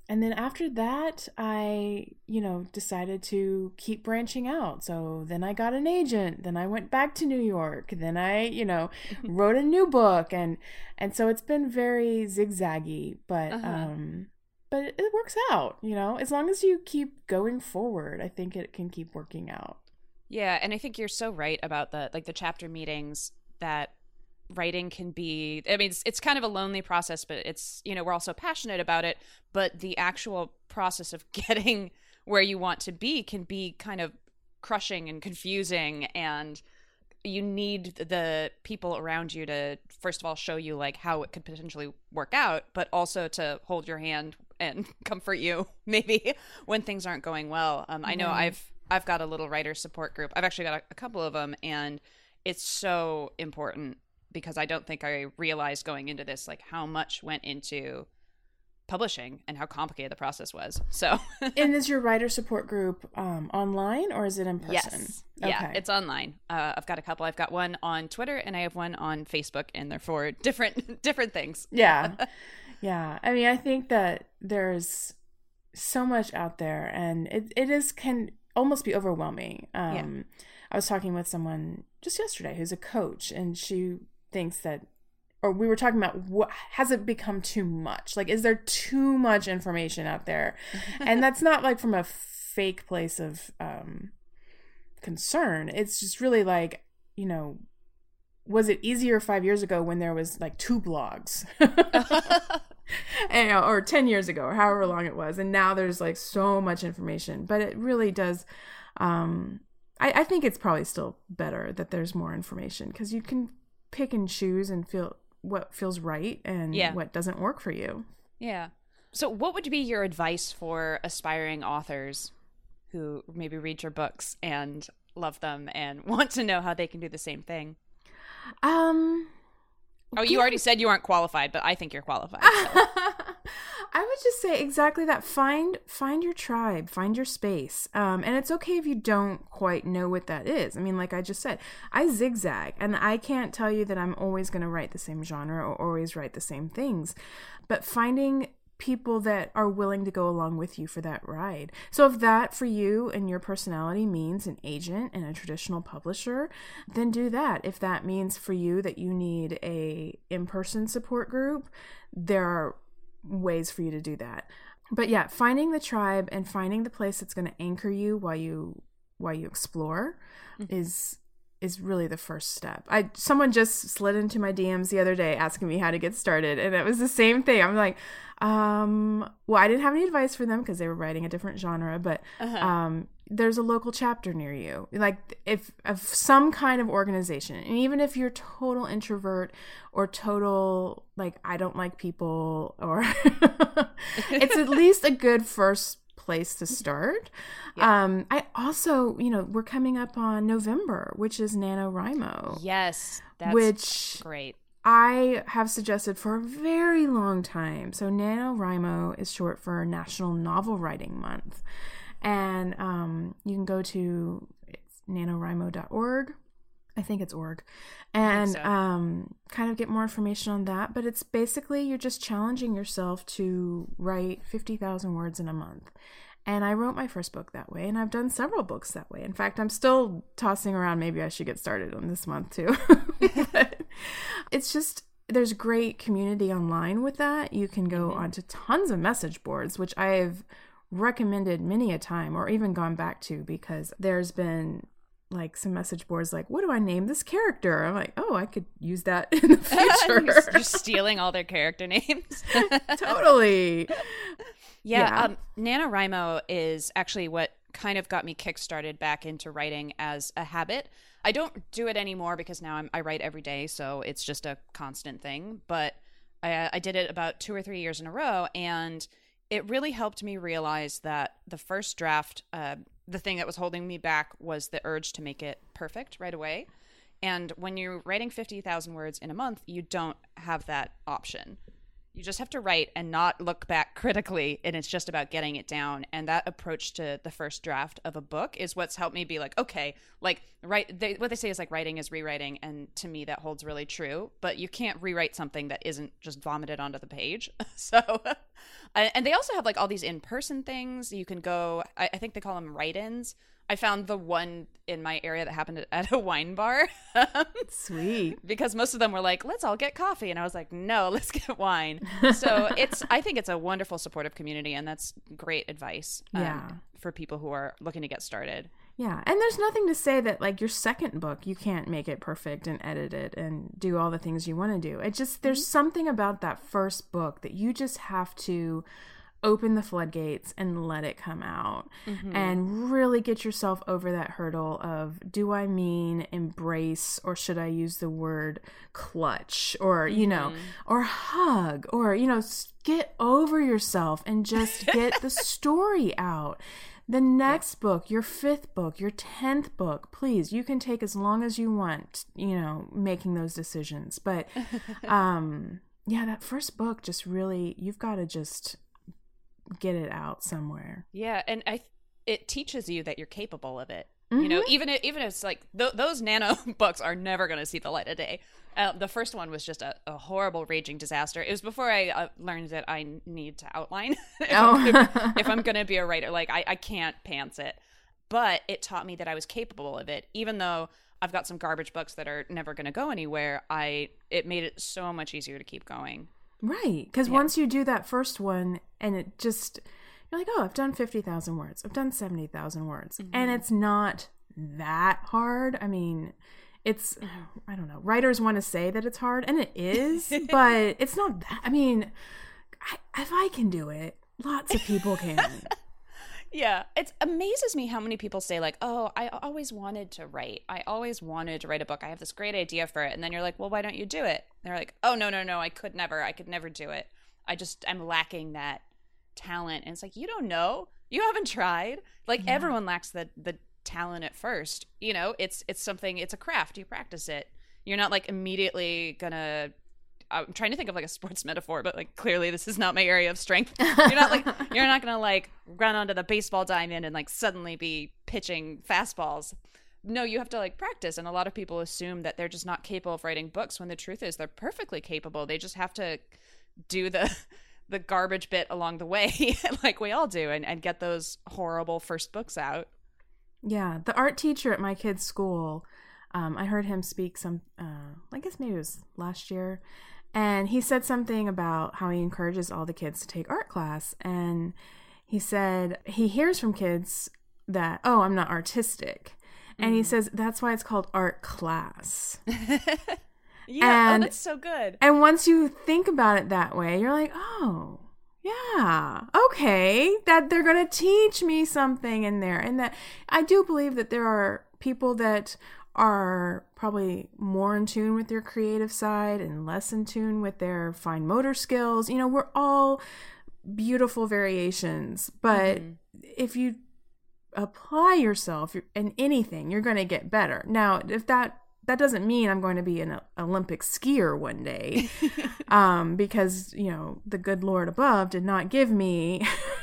and then after that, I, you know, decided to keep branching out. So then I got an agent. Then I went back to New York. Then I, you know, wrote a new book. And, and so it's been very zigzaggy, but, uh-huh. um, but it, it works out, you know, as long as you keep going forward, I think it can keep working out. Yeah. And I think you're so right about the, like the chapter meetings, that writing can be, I mean, it's, it's kind of a lonely process, but it's, you know, we're also passionate about it, but the actual process of getting where you want to be can be kind of crushing and confusing, and you need the people around you to, first of all, show you like how it could potentially work out, but also to hold your hand and comfort you maybe when things aren't going well. Um, I know mm. I've, I've got a little writer support group. I've actually got a, a couple of them, and it's so important, because I don't think I realized going into this, like how much went into publishing and how complicated the process was. So, and is your writer support group um, online, or is it in person? Yes. Okay. Yeah, it's online. Uh, I've got a couple. I've got one on Twitter and I have one on Facebook, and they're for different, different things. Yeah. Yeah. I mean, I think that there's so much out there, and it, it is, can almost be overwhelming. Um, yeah. I was talking with someone just yesterday who's a coach, and she thinks that, or we were talking about, what has it become too much? Like, is there too much information out there? And that's not like from a fake place of um, concern. It's just really like, you know, was it easier five years ago when there was like two blogs? And, or ten years ago, or however long it was. And now there's like so much information, but it really does. Um, I, I think it's probably still better that there's more information, because you can pick and choose and feel what feels right and yeah. what doesn't work for you. Yeah. So what would be your advice for aspiring authors who maybe read your books and love them and want to know how they can do the same thing? Um, oh, you yeah. already said you aren't qualified, but I think you're qualified. So. I would just say exactly that. Find find your tribe, find your space. Um, and it's okay if you don't quite know what that is. I mean, like I just said, I zigzag, and I can't tell you that I'm always going to write the same genre or always write the same things. But finding people that are willing to go along with you for that ride. So if that for you and your personality means an agent and a traditional publisher, then do that. If that means for you that you need a in-person support group, there are ways for you to do that. But yeah, finding the tribe and finding the place that's going to anchor you while you while you explore mm-hmm. is is really the first step. I someone just slid into my D Ms the other day asking me how to get started, and it was the same thing. I'm like, um, well, I didn't have any advice for them because they were writing a different genre, but uh-huh. um, there's a local chapter near you, like if of some kind of organization, and even if you're total introvert or total like I don't like people, or it's at least a good first place to start. Yeah. Um, I also, you know, we're coming up on November, which is NaNoWriMo. Yes, that's which great. I have suggested for a very long time. So NaNoWriMo is short for National Novel Writing Month. And um, you can go to it's nanowrimo dot org. I think it's org. And so. um, kind of get more information on that. But it's basically you're just challenging yourself to write fifty thousand words in a month. And I wrote my first book that way, and I've done several books that way. In fact, I'm still tossing around, maybe I should get started on this month too. But it's just, there's great community online with that. You can go mm-hmm. onto tons of message boards, which I've recommended many a time, or even gone back to, because there's been like some message boards like, what do I name this character? I'm like, oh, I could use that in the future. you're, you're stealing all their character names. Totally. Yeah, yeah. Um, NaNoWriMo is actually what kind of got me kickstarted back into writing as a habit. I don't do it anymore because now I'm, I write every day, so it's just a constant thing. But I, I did it about two or three years in a row, and it really helped me realize that the first draft, uh, the thing that was holding me back was the urge to make it perfect right away. And when you're writing fifty thousand words in a month, you don't have that option. You just have to write and not look back critically, and it's just about getting it down. And that approach to the first draft of a book is what's helped me be like, okay, like write. They, what they say is like writing is rewriting, and to me that holds really true. But you can't rewrite something that isn't just vomited onto the page. So, and they also have like all these in-person things you can go. I, I think they call them write-ins. I found the one in my area that happened at a wine bar. Sweet. Because most of them were like, let's all get coffee. And I was like, no, let's get wine. So it's, I think it's a wonderful supportive community, and that's great advice um, Yeah. for people who are looking to get started. Yeah. And there's nothing to say that like your second book, you can't make it perfect and edit it and do all the things you want to do. It just, there's mm-hmm. something about that first book that you just have to open the floodgates and let it come out mm-hmm. and really get yourself over that hurdle of, do I mean embrace, or should I use the word clutch, or, you mm-hmm. know, or hug, or, you know, get over yourself and just get the story out. The next yeah. book, your fifth book, your tenth book, please, you can take as long as you want, you know, making those decisions. But, um, yeah, that first book just really, you've got to just get it out somewhere. Yeah, and I it teaches you that you're capable of it. Mm-hmm. You know, even if, even if it's like th- those nano books are never going to see the light of day. Uh, the first one was just a, a horrible raging disaster. It was before I uh, learned that I need to outline if, oh. I'm gonna, if I'm going to be a writer. Like I, I can't pants it, but it taught me that I was capable of it. Even though I've got some garbage books that are never going to go anywhere, I it made it so much easier to keep going. Right, because yeah. once you do that first one and it just, you're like, oh, I've done fifty thousand words. I've done seventy thousand words. Mm-hmm. And it's not that hard. I mean, it's, I don't know. Writers want to say that it's hard, and it is, but it's not that. I mean, I, if I can do it, lots of people can. Yeah, it amazes me how many people say like, oh, I always wanted to write. I always wanted to write a book. I have this great idea for it. And then you're like, well, why don't you do it? And they're like, oh, no, no, no, I could never. I could never do it. I just, I'm lacking that talent. And it's like, you don't know. You haven't tried. Like yeah. everyone lacks the the talent at first. You know, it's it's something, it's a craft. You practice it. You're not like immediately gonna, I'm trying to think of like a sports metaphor, but like clearly this is not my area of strength. You're not like, you're not gonna like run onto the baseball diamond and like suddenly be pitching fastballs. No, you have to like practice. And a lot of people assume that they're just not capable of writing books, when the truth is they're perfectly capable. They just have to do the the garbage bit along the way like we all do, and, and get those horrible first books out. Yeah, the art teacher at my kid's school, um, I heard him speak some, uh, I guess maybe it was last year, and he said something about how he encourages all the kids to take art class. And he said he hears from kids that, oh, I'm not artistic. And mm. he says that's why it's called art class. Yeah, and, oh, that's so good. And once you think about it that way, you're like, oh, yeah, okay, that they're going to teach me something in there. And that I do believe that there are people that are probably more in tune with their creative side and less in tune with their fine motor skills. You know, we're all beautiful variations, but mm-hmm. if you apply yourself in anything, you're going to get better. Now, if that That doesn't mean I'm going to be an Olympic skier one day, um, because, you know, the good Lord above did not give me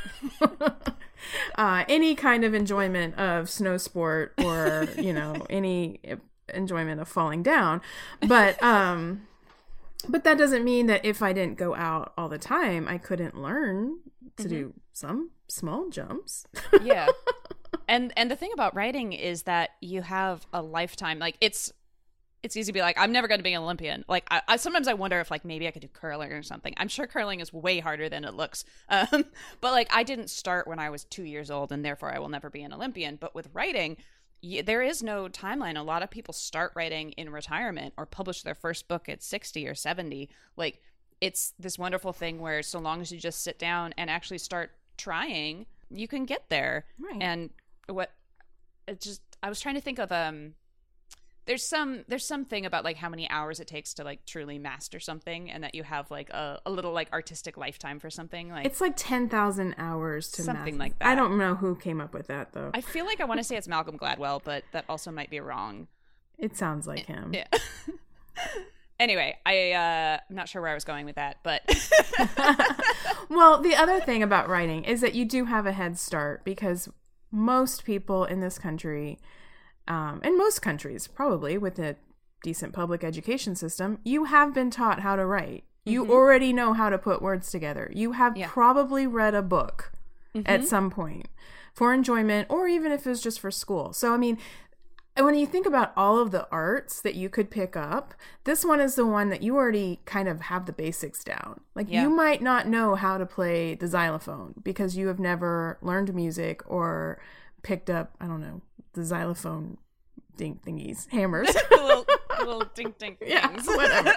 uh, any kind of enjoyment of snow sport or, you know, any enjoyment of falling down. But um, but that doesn't mean that if I didn't go out all the time, I couldn't learn to mm-hmm. do some small jumps. Yeah. And and the thing about writing is that you have a lifetime. Like, it's It's easy to be like, I'm never going to be an Olympian. Like, I, I sometimes I wonder if, like, maybe I could do curling or something. I'm sure curling is way harder than it looks. Um, but, like, I didn't start when I was two years old, and therefore I will never be an Olympian. But with writing, y- there is no timeline. A lot of people start writing in retirement or publish their first book at sixty or seventy. Like, it's this wonderful thing where so long as you just sit down and actually start trying, you can get there. Right. And what it just, I was trying to think of, um, There's some there's something about like how many hours it takes to like truly master something, and that you have like a, a little like artistic lifetime for something. Like it's like ten thousand hours to something master. Like that. I don't know who came up with that though. I feel like I want to say it's Malcolm Gladwell, but that also might be wrong. It sounds like him. Yeah. Anyway, I, uh, I'm not sure where I was going with that, but... Well, the other thing about writing is that you do have a head start because most people in this country, um, in most countries probably with a decent public education system, you have been taught how to write. You mm-hmm. already know how to put words together. You have yeah. probably read a book mm-hmm. at some point for enjoyment, or even if it was just for school. So, I mean, when you think about all of the arts that you could pick up, this one is the one that you already kind of have the basics down. Like yeah. you might not know how to play the xylophone because you have never learned music or picked up, I don't know, the xylophone ding thingies, hammers. little, little ding ding things. Yeah, whatever.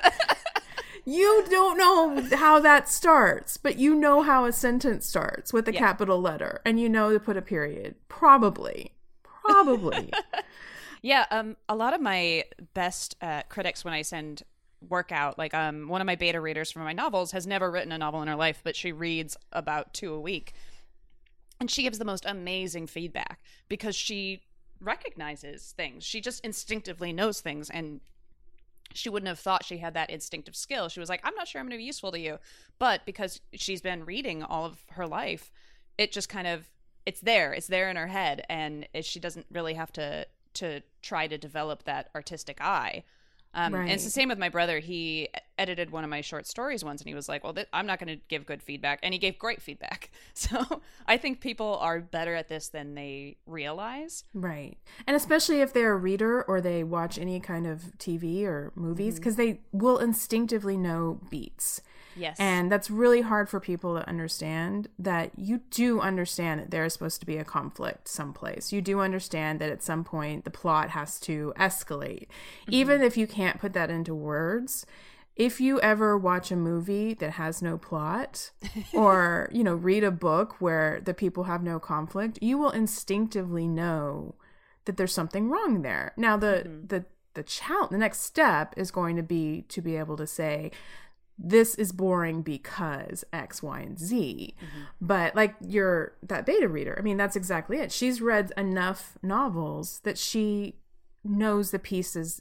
You don't know how that starts, but you know how a sentence starts with a yeah. capital letter, and you know to put a period. Probably. Probably. Yeah, um, a lot of my best uh, critics when I send work out, like um, one of my beta readers for my novels has never written a novel in her life, but she reads about two a week. And she gives the most amazing feedback because she recognizes things. She just instinctively knows things, and she wouldn't have thought she had that instinctive skill. She was like, I'm not sure I'm going to be useful to you. But because she's been reading all of her life, it just kind of, it's there. It's there in her head, and it, she doesn't really have to to try to develop that artistic eye. Um, right. And it's the same with my brother. He edited one of my short stories once, and he was like, well, th- I'm not going to give good feedback. And he gave great feedback. So I think people are better at this than they realize. Right. And especially if they're a reader or they watch any kind of T V or movies, because mm-hmm. they will instinctively know beats. Yes. And that's really hard for people to understand, that you do understand that there is supposed to be a conflict someplace. You do understand that at some point the plot has to escalate. Mm-hmm. Even if you can't put that into words, if you ever watch a movie that has no plot or, you know, read a book where the people have no conflict, you will instinctively know that there's something wrong there. Now, the mm-hmm. the the challenge, the next step is going to be to be able to say, this is boring because X, Y, and Z. Mm-hmm. But like your that beta reader, I mean, that's exactly it. She's read enough novels that she knows the pieces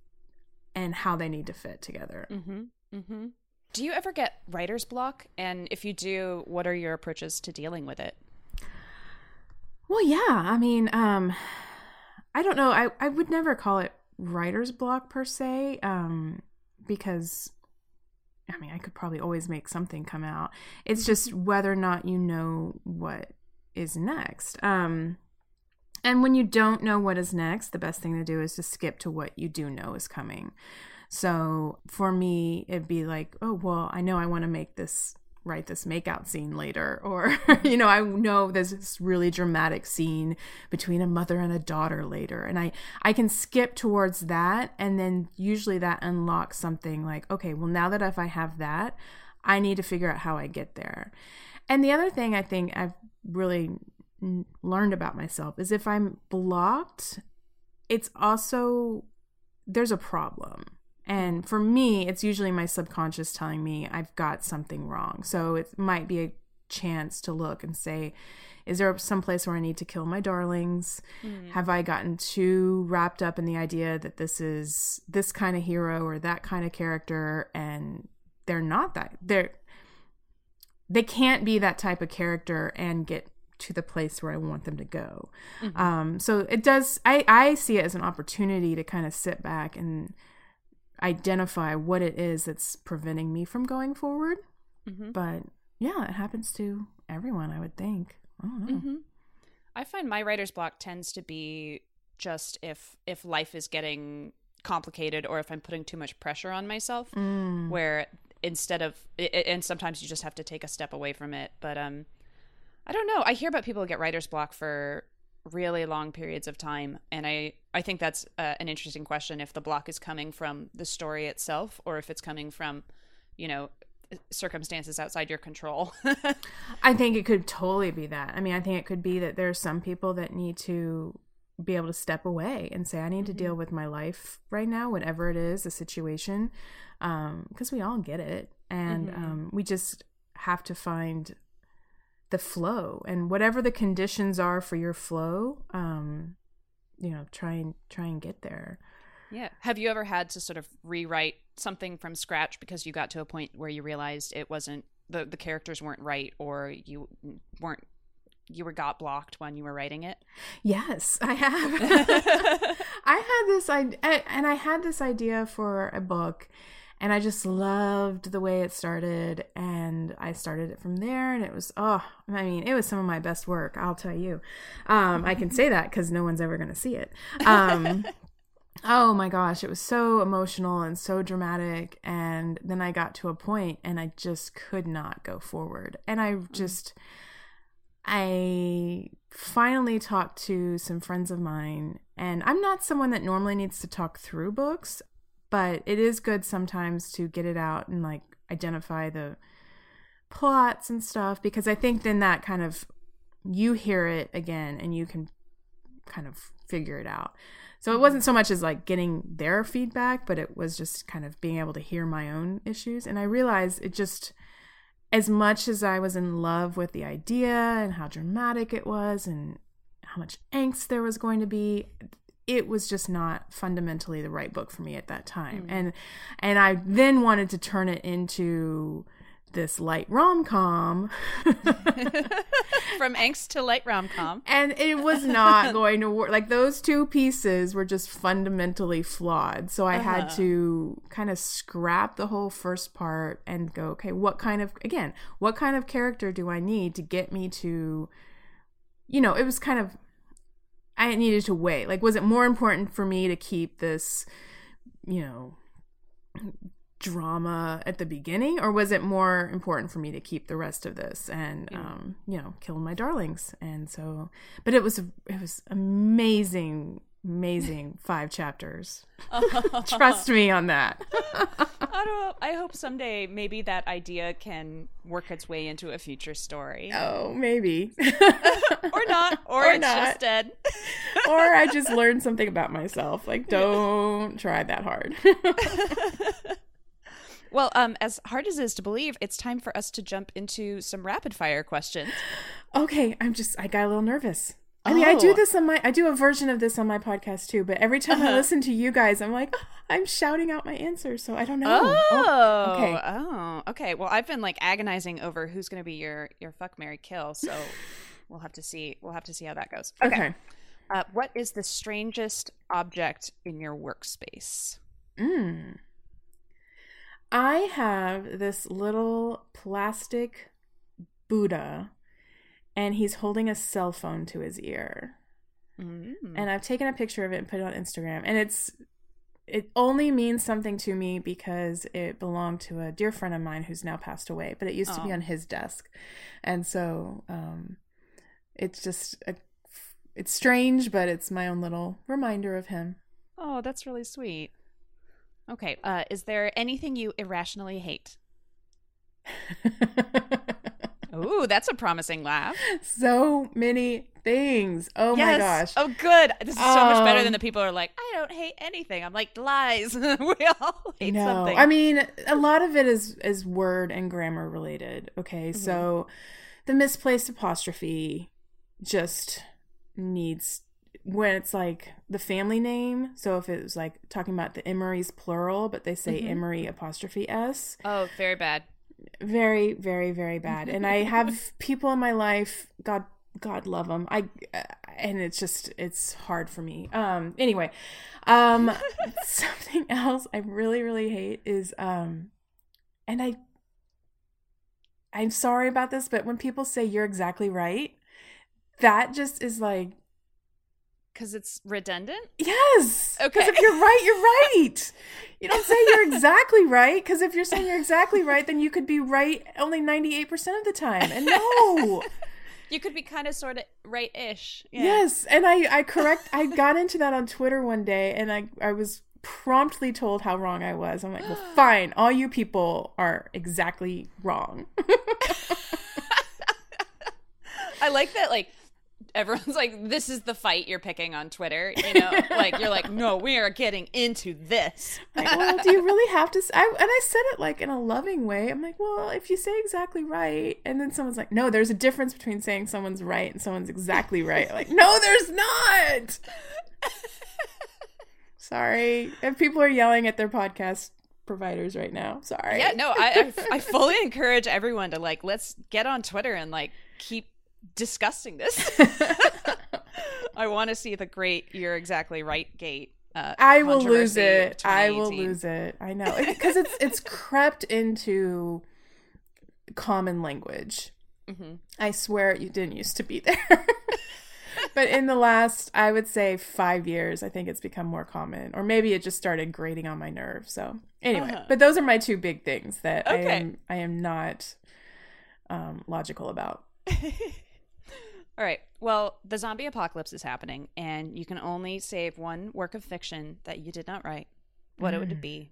and how they need to fit together. Mm-hmm. Mm-hmm. Do you ever get writer's block? And if you do, what are your approaches to dealing with it? Well, yeah. I mean, um, I don't know. I, I would never call it writer's block per se, um, because I mean, I could probably always make something come out. It's just whether or not you know what is next. Um, and when you don't know what is next, the best thing to do is to skip to what you do know is coming. So for me, it'd be like, oh, well, I know I want to make this, write this makeout scene later. Or, you know, I know there's this really dramatic scene between a mother and a daughter later. And I, I can skip towards that. And then usually that unlocks something like, okay, well, now that if I have that, I need to figure out how I get there. And the other thing I think I've really learned about myself is if I'm blocked, it's also, there's a problem. And for me, it's usually my subconscious telling me I've got something wrong. So it might be a chance to look and say, is there some place where I need to kill my darlings? Mm. Have I gotten too wrapped up in the idea that this is this kind of hero or that kind of character, and they're not that. They're they can't be that type of character and get to the place where I want them to go. Mm-hmm. Um, so it does, I, I see it as an opportunity to kind of sit back and identify what it is that's preventing me from going forward. Mm-hmm. But yeah, it happens to everyone, I would think. I don't know. Mm-hmm. I find my writer's block tends to be just if if life is getting complicated or if I'm putting too much pressure on myself, mm. where instead of, and sometimes you just have to take a step away from it. But um, I don't know. I hear about people who get writer's block for really long periods of time. And I, I think that's uh, an interesting question, if the block is coming from the story itself or if it's coming from, you know, circumstances outside your control. I think it could totally be that. I mean, I think it could be that there are some people that need to be able to step away and say, I need mm-hmm. to deal with my life right now, whatever it is, the situation, um, because we all get it. And mm-hmm. um, we just have to find the flow, and whatever the conditions are for your flow, um, you know, try and try and get there. Yeah. Have you ever had to sort of rewrite something from scratch because you got to a point where you realized it wasn't the the characters weren't right, or you weren't you were got blocked when you were writing it? Yes, I have. I had this idea, and I had this idea for a book, and I just loved the way it started, and I started it from there, and it was, oh, I mean, it was some of my best work, I'll tell you. Um, I can say that because no one's ever going to see it. Um, oh my gosh, it was so emotional and so dramatic, and then I got to a point, and I just could not go forward, and I just... I finally talked to some friends of mine, and I'm not someone that normally needs to talk through books, but it is good sometimes to get it out and like identify the plots and stuff, because I think then that kind of, you hear it again and you can kind of figure it out. So it wasn't so much as like getting their feedback, but it was just kind of being able to hear my own issues. And I realized it just... as much as I was in love with the idea and how dramatic it was and how much angst there was going to be, it was just not fundamentally the right book for me at that time. Mm. And and I then wanted to turn it into this light rom-com. From angst to light rom-com. And it was not going to work. Like, those two pieces were just fundamentally flawed. So I uh-huh. had to kind of scrap the whole first part and go, okay, what kind of, again, what kind of character do I need to get me to, you know, it was kind of, I needed to weigh. Like, was it more important for me to keep this, you know, drama at the beginning, or was it more important for me to keep the rest of this and yeah. um you know, kill my darlings? And so, but it was it was amazing amazing five chapters. Trust me on that. I don't know, I hope someday maybe that idea can work its way into a future story. Oh, maybe. Or not, or, or it's not. Just dead. Or I just learned something about myself, like, don't try that hard. Well, um, as hard as it is to believe, it's time for us to jump into some rapid fire questions. Okay, I'm just, I got a little nervous. I mean, oh. I do this on my, I do a version of this on my podcast too, but every time uh-huh. I listen to you guys, I'm like, I'm shouting out my answers, so I don't know. Oh, oh okay. Oh, okay. Well, I've been like agonizing over who's going to be your, your fuck, marry, kill, so we'll have to see, we'll have to see how that goes. Okay. okay. Uh, what is the strangest object in your workspace? Mm. I have this little plastic Buddha, and he's holding a cell phone to his ear. Mm. And I've taken a picture of it and put it on Instagram. And it's it only means something to me because it belonged to a dear friend of mine who's now passed away, but it used oh. to be on his desk. And so um, it's just, a, it's strange, but it's my own little reminder of him. Oh, that's really sweet. Okay, uh, is there anything you irrationally hate? Ooh, that's a promising laugh. So many things. Oh yes. my gosh. Oh, good. This is so um, much better than the people who are like, I don't hate anything. I'm like, lies. We all hate no. something. I mean, a lot of it is, is word and grammar related. Okay, mm-hmm. So the misplaced apostrophe just needs... when it's like the family name, so if it was like talking about the Emery's plural, but they say mm-hmm. Emery apostrophe S. Oh, very bad. Very, very, very bad. And I have people in my life, God, God love them. I, and it's just, it's hard for me. Um, anyway, um, something else I really, really hate is, um, and I, I'm sorry about this, but when people say you're exactly right, that just is like, because it's redundant? Yes. Okay. Because if you're right, you're right. You don't say you're exactly right, because if you're saying you're exactly right, then you could be right only ninety-eight percent of the time. And no. You could be kind of sort of right-ish. Yeah. Yes. And I, I correct, I got into that on Twitter one day, and I, I was promptly told how wrong I was. I'm like, well, fine. All you people are exactly wrong. I like that, like, everyone's like, this is the fight you're picking on Twitter, you know? Like, you're like, no, we are getting into this. Like, well, do you really have to? I, and I said it like in a loving way. I'm like, well, if you say exactly right, and then someone's like, no, there's a difference between saying someone's right and someone's exactly right. Like, no, there's not. Sorry. If people are yelling at their podcast providers right now. Sorry. Yeah, no, I, I I fully encourage everyone to like let's get on Twitter and like keep discussing this. I want to see the great "You're exactly right" gate. Uh, I will lose controversy of it. I will twenty eighteen. lose it. I know because it's it's crept into common language. Mm-hmm. I swear it didn't used to be there. But in the last, I would say five years, I think it's become more common. Or maybe it just started grating on my nerves. So anyway, Uh-huh. but those are my two big things that I Okay. am I am not um, logical about. All right. Well, the zombie apocalypse is happening, and you can only save one work of fiction that you did not write. What Mm. would it be?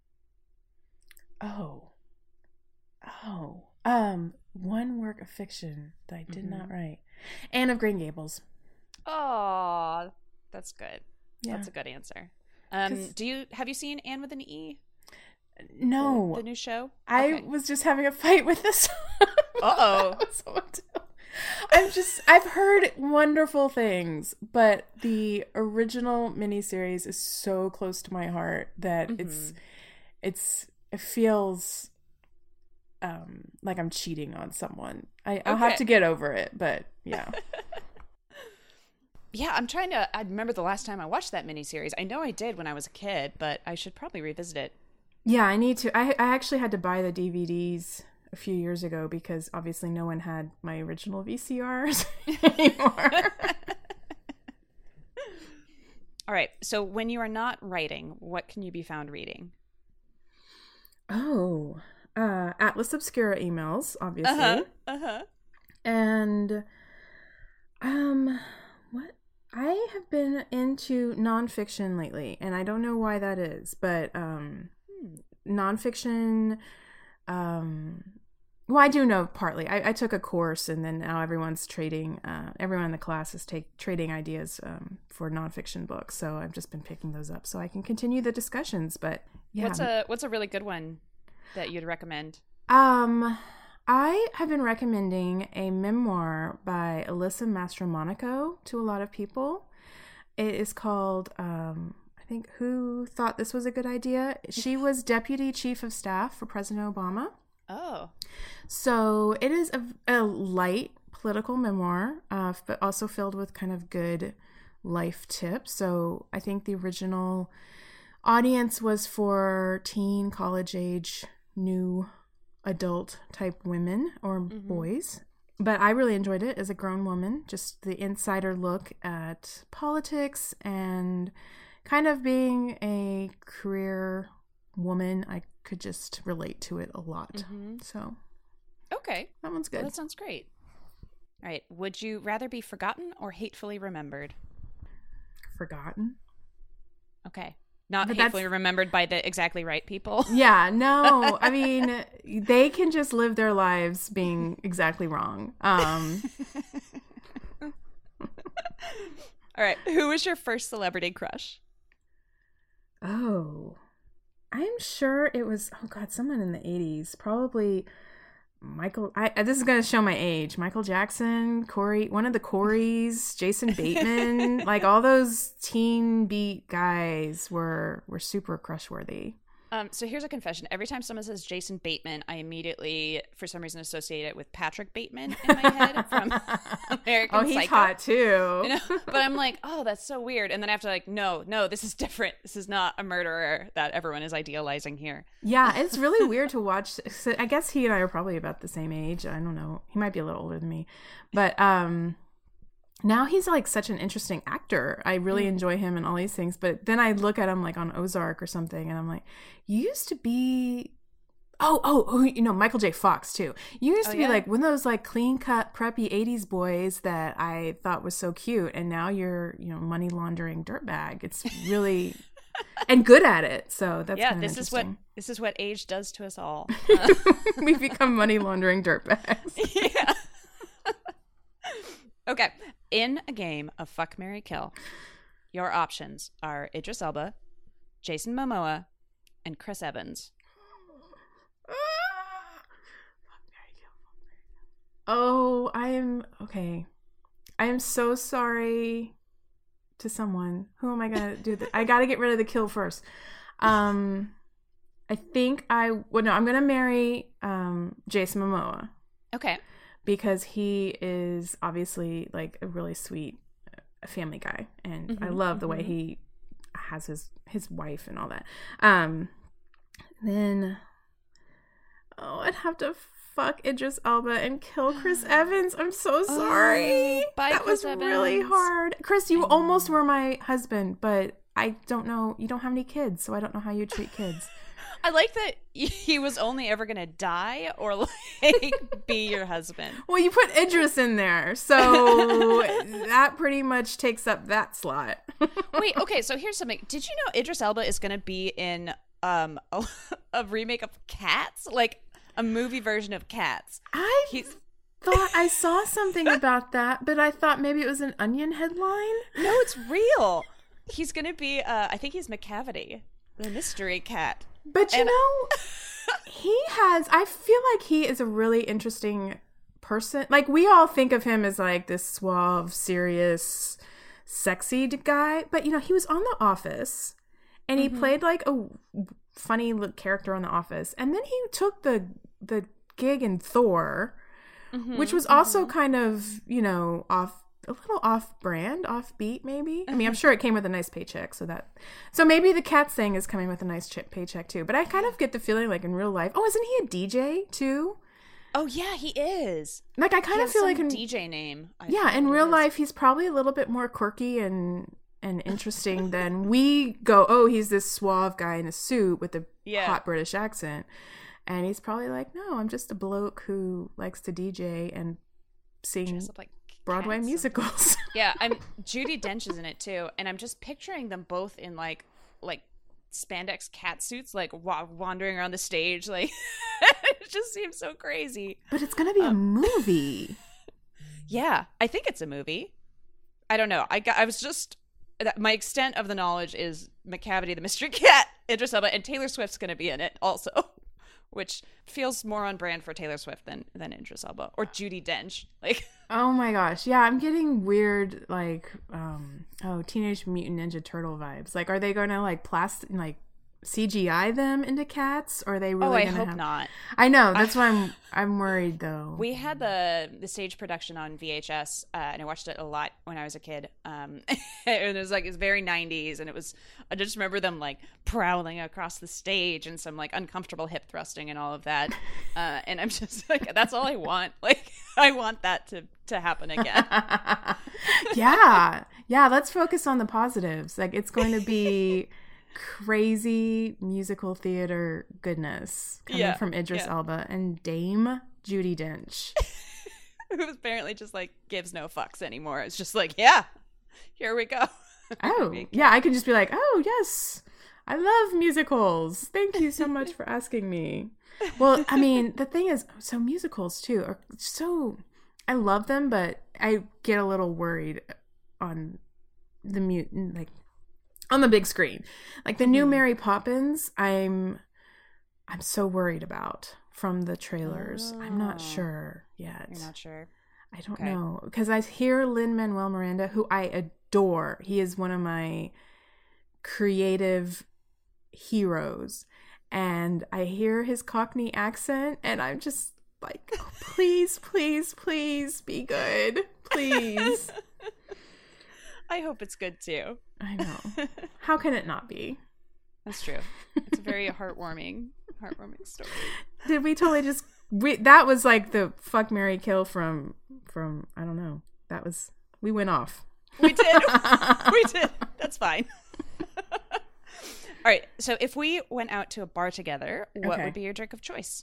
Oh. Oh. Um, one work of fiction that I did Mhm. not write. Anne of Green Gables. Oh, that's good. Yeah. That's a good answer. Um, 'Cause- do you have you seen Anne with an E? No. the, the new show. I Okay. was just having a fight with this. Uh-oh. Someone too. I've just I've heard wonderful things, but the original miniseries is so close to my heart that it's Mhm. it's it feels um like I'm cheating on someone. I, I'll have Okay. to get over it, but yeah. Yeah, I'm trying to. I remember the last time I watched that miniseries. I know I did when I was a kid, but I should probably revisit it. Yeah, I need to. I I actually had to buy the D V Ds a few years ago because obviously no one had my original V C Rs anymore. All right. So when you are not writing, what can you be found reading? Oh, uh, Atlas Obscura emails, obviously, Uh-huh. Uh-huh. and um, what I have been into nonfiction lately, and I don't know why that is, but um, nonfiction. Um, well, I do know partly. I, I took a course, and then now everyone's trading. Uh, everyone in the class is take trading ideas um, for nonfiction books. So I've just been picking those up so I can continue the discussions. But yeah, What's a what's a really good one that you'd recommend? um, I have been recommending a memoir by Alyssa Mastromonaco to a lot of people. It is called, um, I think, Who Thought This Was a Good Idea? She was Deputy Chief of Staff for President Obama. Oh. So it is a, a light political memoir, uh, but also filled with kind of good life tips. So I think the original audience was for teen, college age, new adult type women or Mhm. boys. But I really enjoyed it as a grown woman, just the insider look at politics and kind of being a career woman. I could just relate to it a lot. Mhm. So Okay. that one's Well, good. that sounds great. All right. Would you rather be forgotten or hatefully remembered? Forgotten. Okay. Not But hatefully that's- remembered by the exactly right people. Yeah, no. I mean, they can just live their lives being exactly wrong. Um, All right. Who was your first celebrity crush? oh, I'm sure it was, oh God, someone in the eighties. Probably Michael, I, this is going to show my age. Michael Jackson, Corey, one of the Coreys, Jason Bateman, like all those teen beat guys were, were super crush worthy. Um, so here's a confession. Every time someone says Jason Bateman, I immediately, for some reason, associate it with Patrick Bateman in my head from American Oh, he's Psycho. hot too. You know? But I'm like, oh, that's so weird. And then I have to like, no, no, this is different. This is not a murderer that everyone is idealizing here. Yeah, it's really weird to watch. So I guess he and I are probably about the same age. I don't know. He might be a little older than me. But um now he's like such an interesting actor. I really Mm. enjoy him and all these things. But then I look at him like on Ozark or something and I'm like, you used to be Oh, oh, oh, you know, Michael J. Fox too. You used Oh, to be yeah? like one of those like clean cut preppy eighties boys that I thought was so cute, and now you're, you know, money laundering dirtbag. It's really and good at it. So that's yeah, kind of this is what interesting. this is what age does to us all. We've become money laundering dirtbags. Yeah. Okay. In a game of Fuck, Marry, Kill, your options are Idris Elba, Jason Momoa, and Chris Evans. Oh, I am okay. I am so sorry to someone. Who am I gonna do? The, I gotta get rid of the kill first. Um, I think I. Well, no, I'm gonna marry um Jason Momoa. Okay. Because he is obviously like a really sweet family guy, and mm-hmm, I love the mm-hmm. way he has his his wife and all that. Um, then oh, I'd have to fuck Idris Elba and kill Chris Evans. I'm so sorry. Oh, bye, that Chris was Evans. Really hard. Chris, you almost were my husband, but I don't know. You don't have any kids, so I don't know how you treat kids. I like that he was only ever going to die or like be your husband. Well, you put Idris in there, so that pretty much takes up that slot. Wait, okay, so here's something. Did you know Idris Elba is going to be in um a, a remake of Cats? Like a movie version of Cats. I He's... thought I saw something about that, but I thought maybe it was an Onion headline. No, it's real. He's going to be, uh, I think he's McCavity, the mystery cat. But you and- know, he has, I feel like he is a really interesting person. Like, we all think of him as like this suave, serious, sexy guy. But, you know, he was on The Office and he mm-hmm. played like a funny character on The Office. And then he took the the gig in Thor, mm-hmm, which was also mm-hmm. kind of, you know, off. A little off-brand, off-beat, maybe. I mean, I'm sure it came with a nice paycheck, so that... So maybe the Cats thing is coming with a nice ch- paycheck, too. But I kind of get the feeling, like, in real life... Oh, isn't he a D J, too? Oh, yeah, he is. Like, I kind he of feel like... in in D J name. I yeah, in real life, he's probably a little bit more quirky and and interesting than we go, oh, he's this suave guy in a suit with a yeah. hot British accent. And he's probably like, no, I'm just a bloke who likes to D J and sing... Like Broadway cats. Musicals. Yeah, I'm Judi Dench is in it too, and I'm just picturing them both in like like spandex cat suits, like wa- wandering around the stage. Like it just seems so crazy. But it's gonna be um, a movie. Yeah, I think it's a movie. I don't know. I got. I was just my extent of the knowledge is McCavity the mystery cat, Idris Elba, and Taylor Swift's gonna be in it also. Which feels more on brand for Taylor Swift than than Idris Elba or Judi Dench. Like, oh my gosh, yeah, I'm getting weird like um oh Teenage Mutant Ninja Turtle vibes. Like, are they going to like plastic like C G I them into cats, or are they really? Oh, I gonna hope have... not. I know that's why I'm I'm worried though. We had the the stage production on V H S, uh, and I watched it a lot when I was a kid. Um, and it was like it's very nineties, and it was. I just remember them like prowling across the stage and some like uncomfortable hip thrusting and all of that. Uh, and I'm just like, that's all I want. Like, I want that to to happen again. yeah, yeah. Let's focus on the positives. Like, it's going to be. Crazy musical theater goodness coming yeah, from Idris yeah. Elba and Dame Judi Dench, who apparently just like gives no fucks anymore. It's just like, yeah, here we go. Oh, yeah, I could just be like, oh yes, I love musicals. Thank you so much for asking me. Well, I mean, the thing is, so musicals too are so I love them, but I get a little worried on the mute like. On the big screen. Like the new Mary Poppins, I'm I'm so worried about from the trailers. Oh. I'm not sure yet. You're not sure? I don't okay. know. Because I hear Lin-Manuel Miranda, who I adore. He is one of my creative heroes. And I hear his Cockney accent, and I'm just like, oh, please, please, please be good. Please. I hope it's good too. I know. How can it not be? That's true. It's a very heartwarming, heartwarming story. Did we totally just? We, that was like the fuck, marry, kill from from I don't know. That was we went off. We did. We did. That's fine. All right. So if we went out to a bar together, what okay. would be your drink of choice?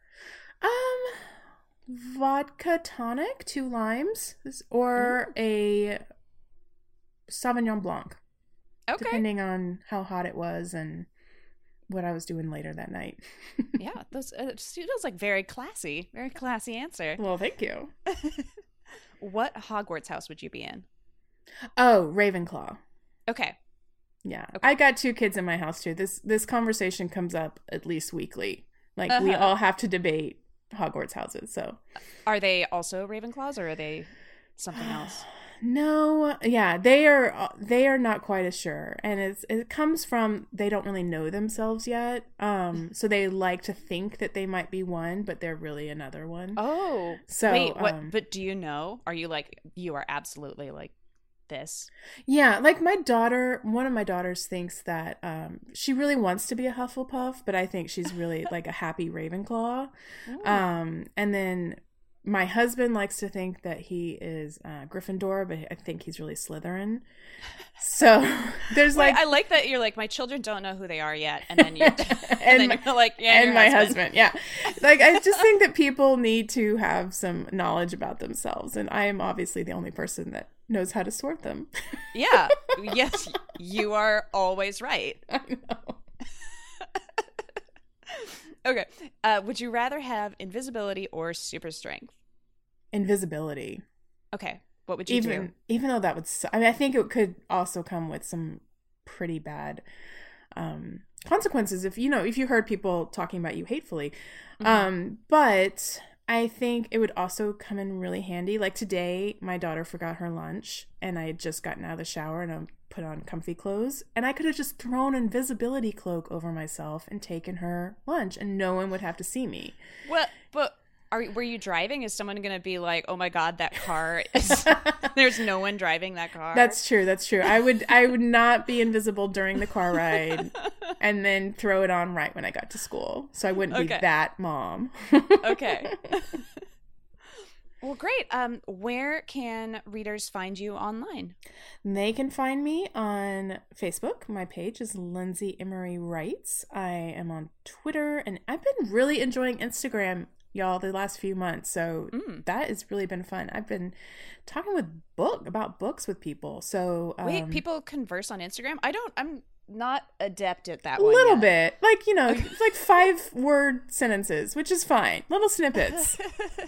Um, vodka tonic, two limes, or mm. a Sauvignon Blanc. Okay. Depending on how hot it was and what I was doing later that night. Yeah, those uh, feels like very classy, very classy answer. Well, thank you. What Hogwarts house would you be in? Oh, Ravenclaw. Okay. Yeah, okay. I got two kids in my house too. This this conversation comes up at least weekly. Like uh-huh. we all have to debate Hogwarts houses. So, are they also Ravenclaws or are they something else? No, yeah, they are they are not quite as sure, and it's it comes from they don't really know themselves yet. Um, so they like to think that they might be one, but they're really another one. Oh, so wait, what? Um, but do you know? Are you like you are absolutely like this? Yeah, like my daughter, one of my daughters thinks that um, she really wants to be a Hufflepuff, but I think she's really like a happy Ravenclaw. Ooh. Um, and then my husband likes to think that he is uh, Gryffindor, but I think he's really Slytherin. So there's Wait, like I like that you're like my children don't know who they are yet, and then you and, and then my, you're like yeah, and your my husband. husband, yeah. Like I just think that people need to have some knowledge about themselves, and I am obviously the only person that knows how to sort them. Yeah. Yes, you are always right. I know. Okay. Uh, would you rather have invisibility or super strength? Invisibility. Okay. What would you even do? even though that would su- I mean I think it could also come with some pretty bad um consequences if you know if you heard people talking about you hatefully. Mm-hmm. Um but I think it would also come in really handy. Like today my daughter forgot her lunch and I had just gotten out of the shower and I put on comfy clothes and I could have just thrown an invisibility cloak over myself and taken her lunch and no one would have to see me. Well, but Are, were you driving? Is someone going to be like, oh my God, that car is, there's no one driving that car? That's true. That's true. I would, I would not be invisible during the car ride and then throw it on right when I got to school. So I wouldn't Okay. be that mom. Okay. Well, great. Um, where can readers find you online? They can find me on Facebook. My page is Lindsay Emery Writes. I am on Twitter and I've been really enjoying Instagram, y'all, the last few months. So Mm. that has really been fun. I've been talking with book about books with people. So um, Wait, people converse on Instagram? I don't, I'm not adept at that a one little yet. bit, like, you know, it's like five word sentences, which is fine. Little snippets.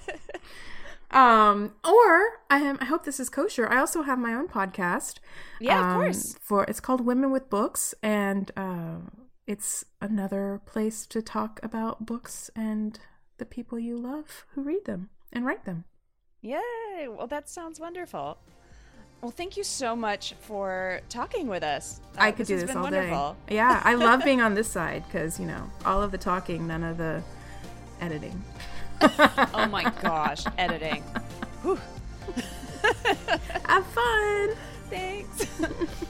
Um, or I am, I hope this is kosher. I also have my own podcast. Yeah, of um, course. For it's called Women with Books, and uh, it's another place to talk about books and the people you love who read them and write them. Yay. Well, that sounds wonderful. Well, thank you so much for talking with us. Uh, I could this do has this been all wonderful. day. Yeah, I love being on this side because, you know, all of the talking, none of the editing. Oh my gosh, editing. Whew. Have fun. Thanks.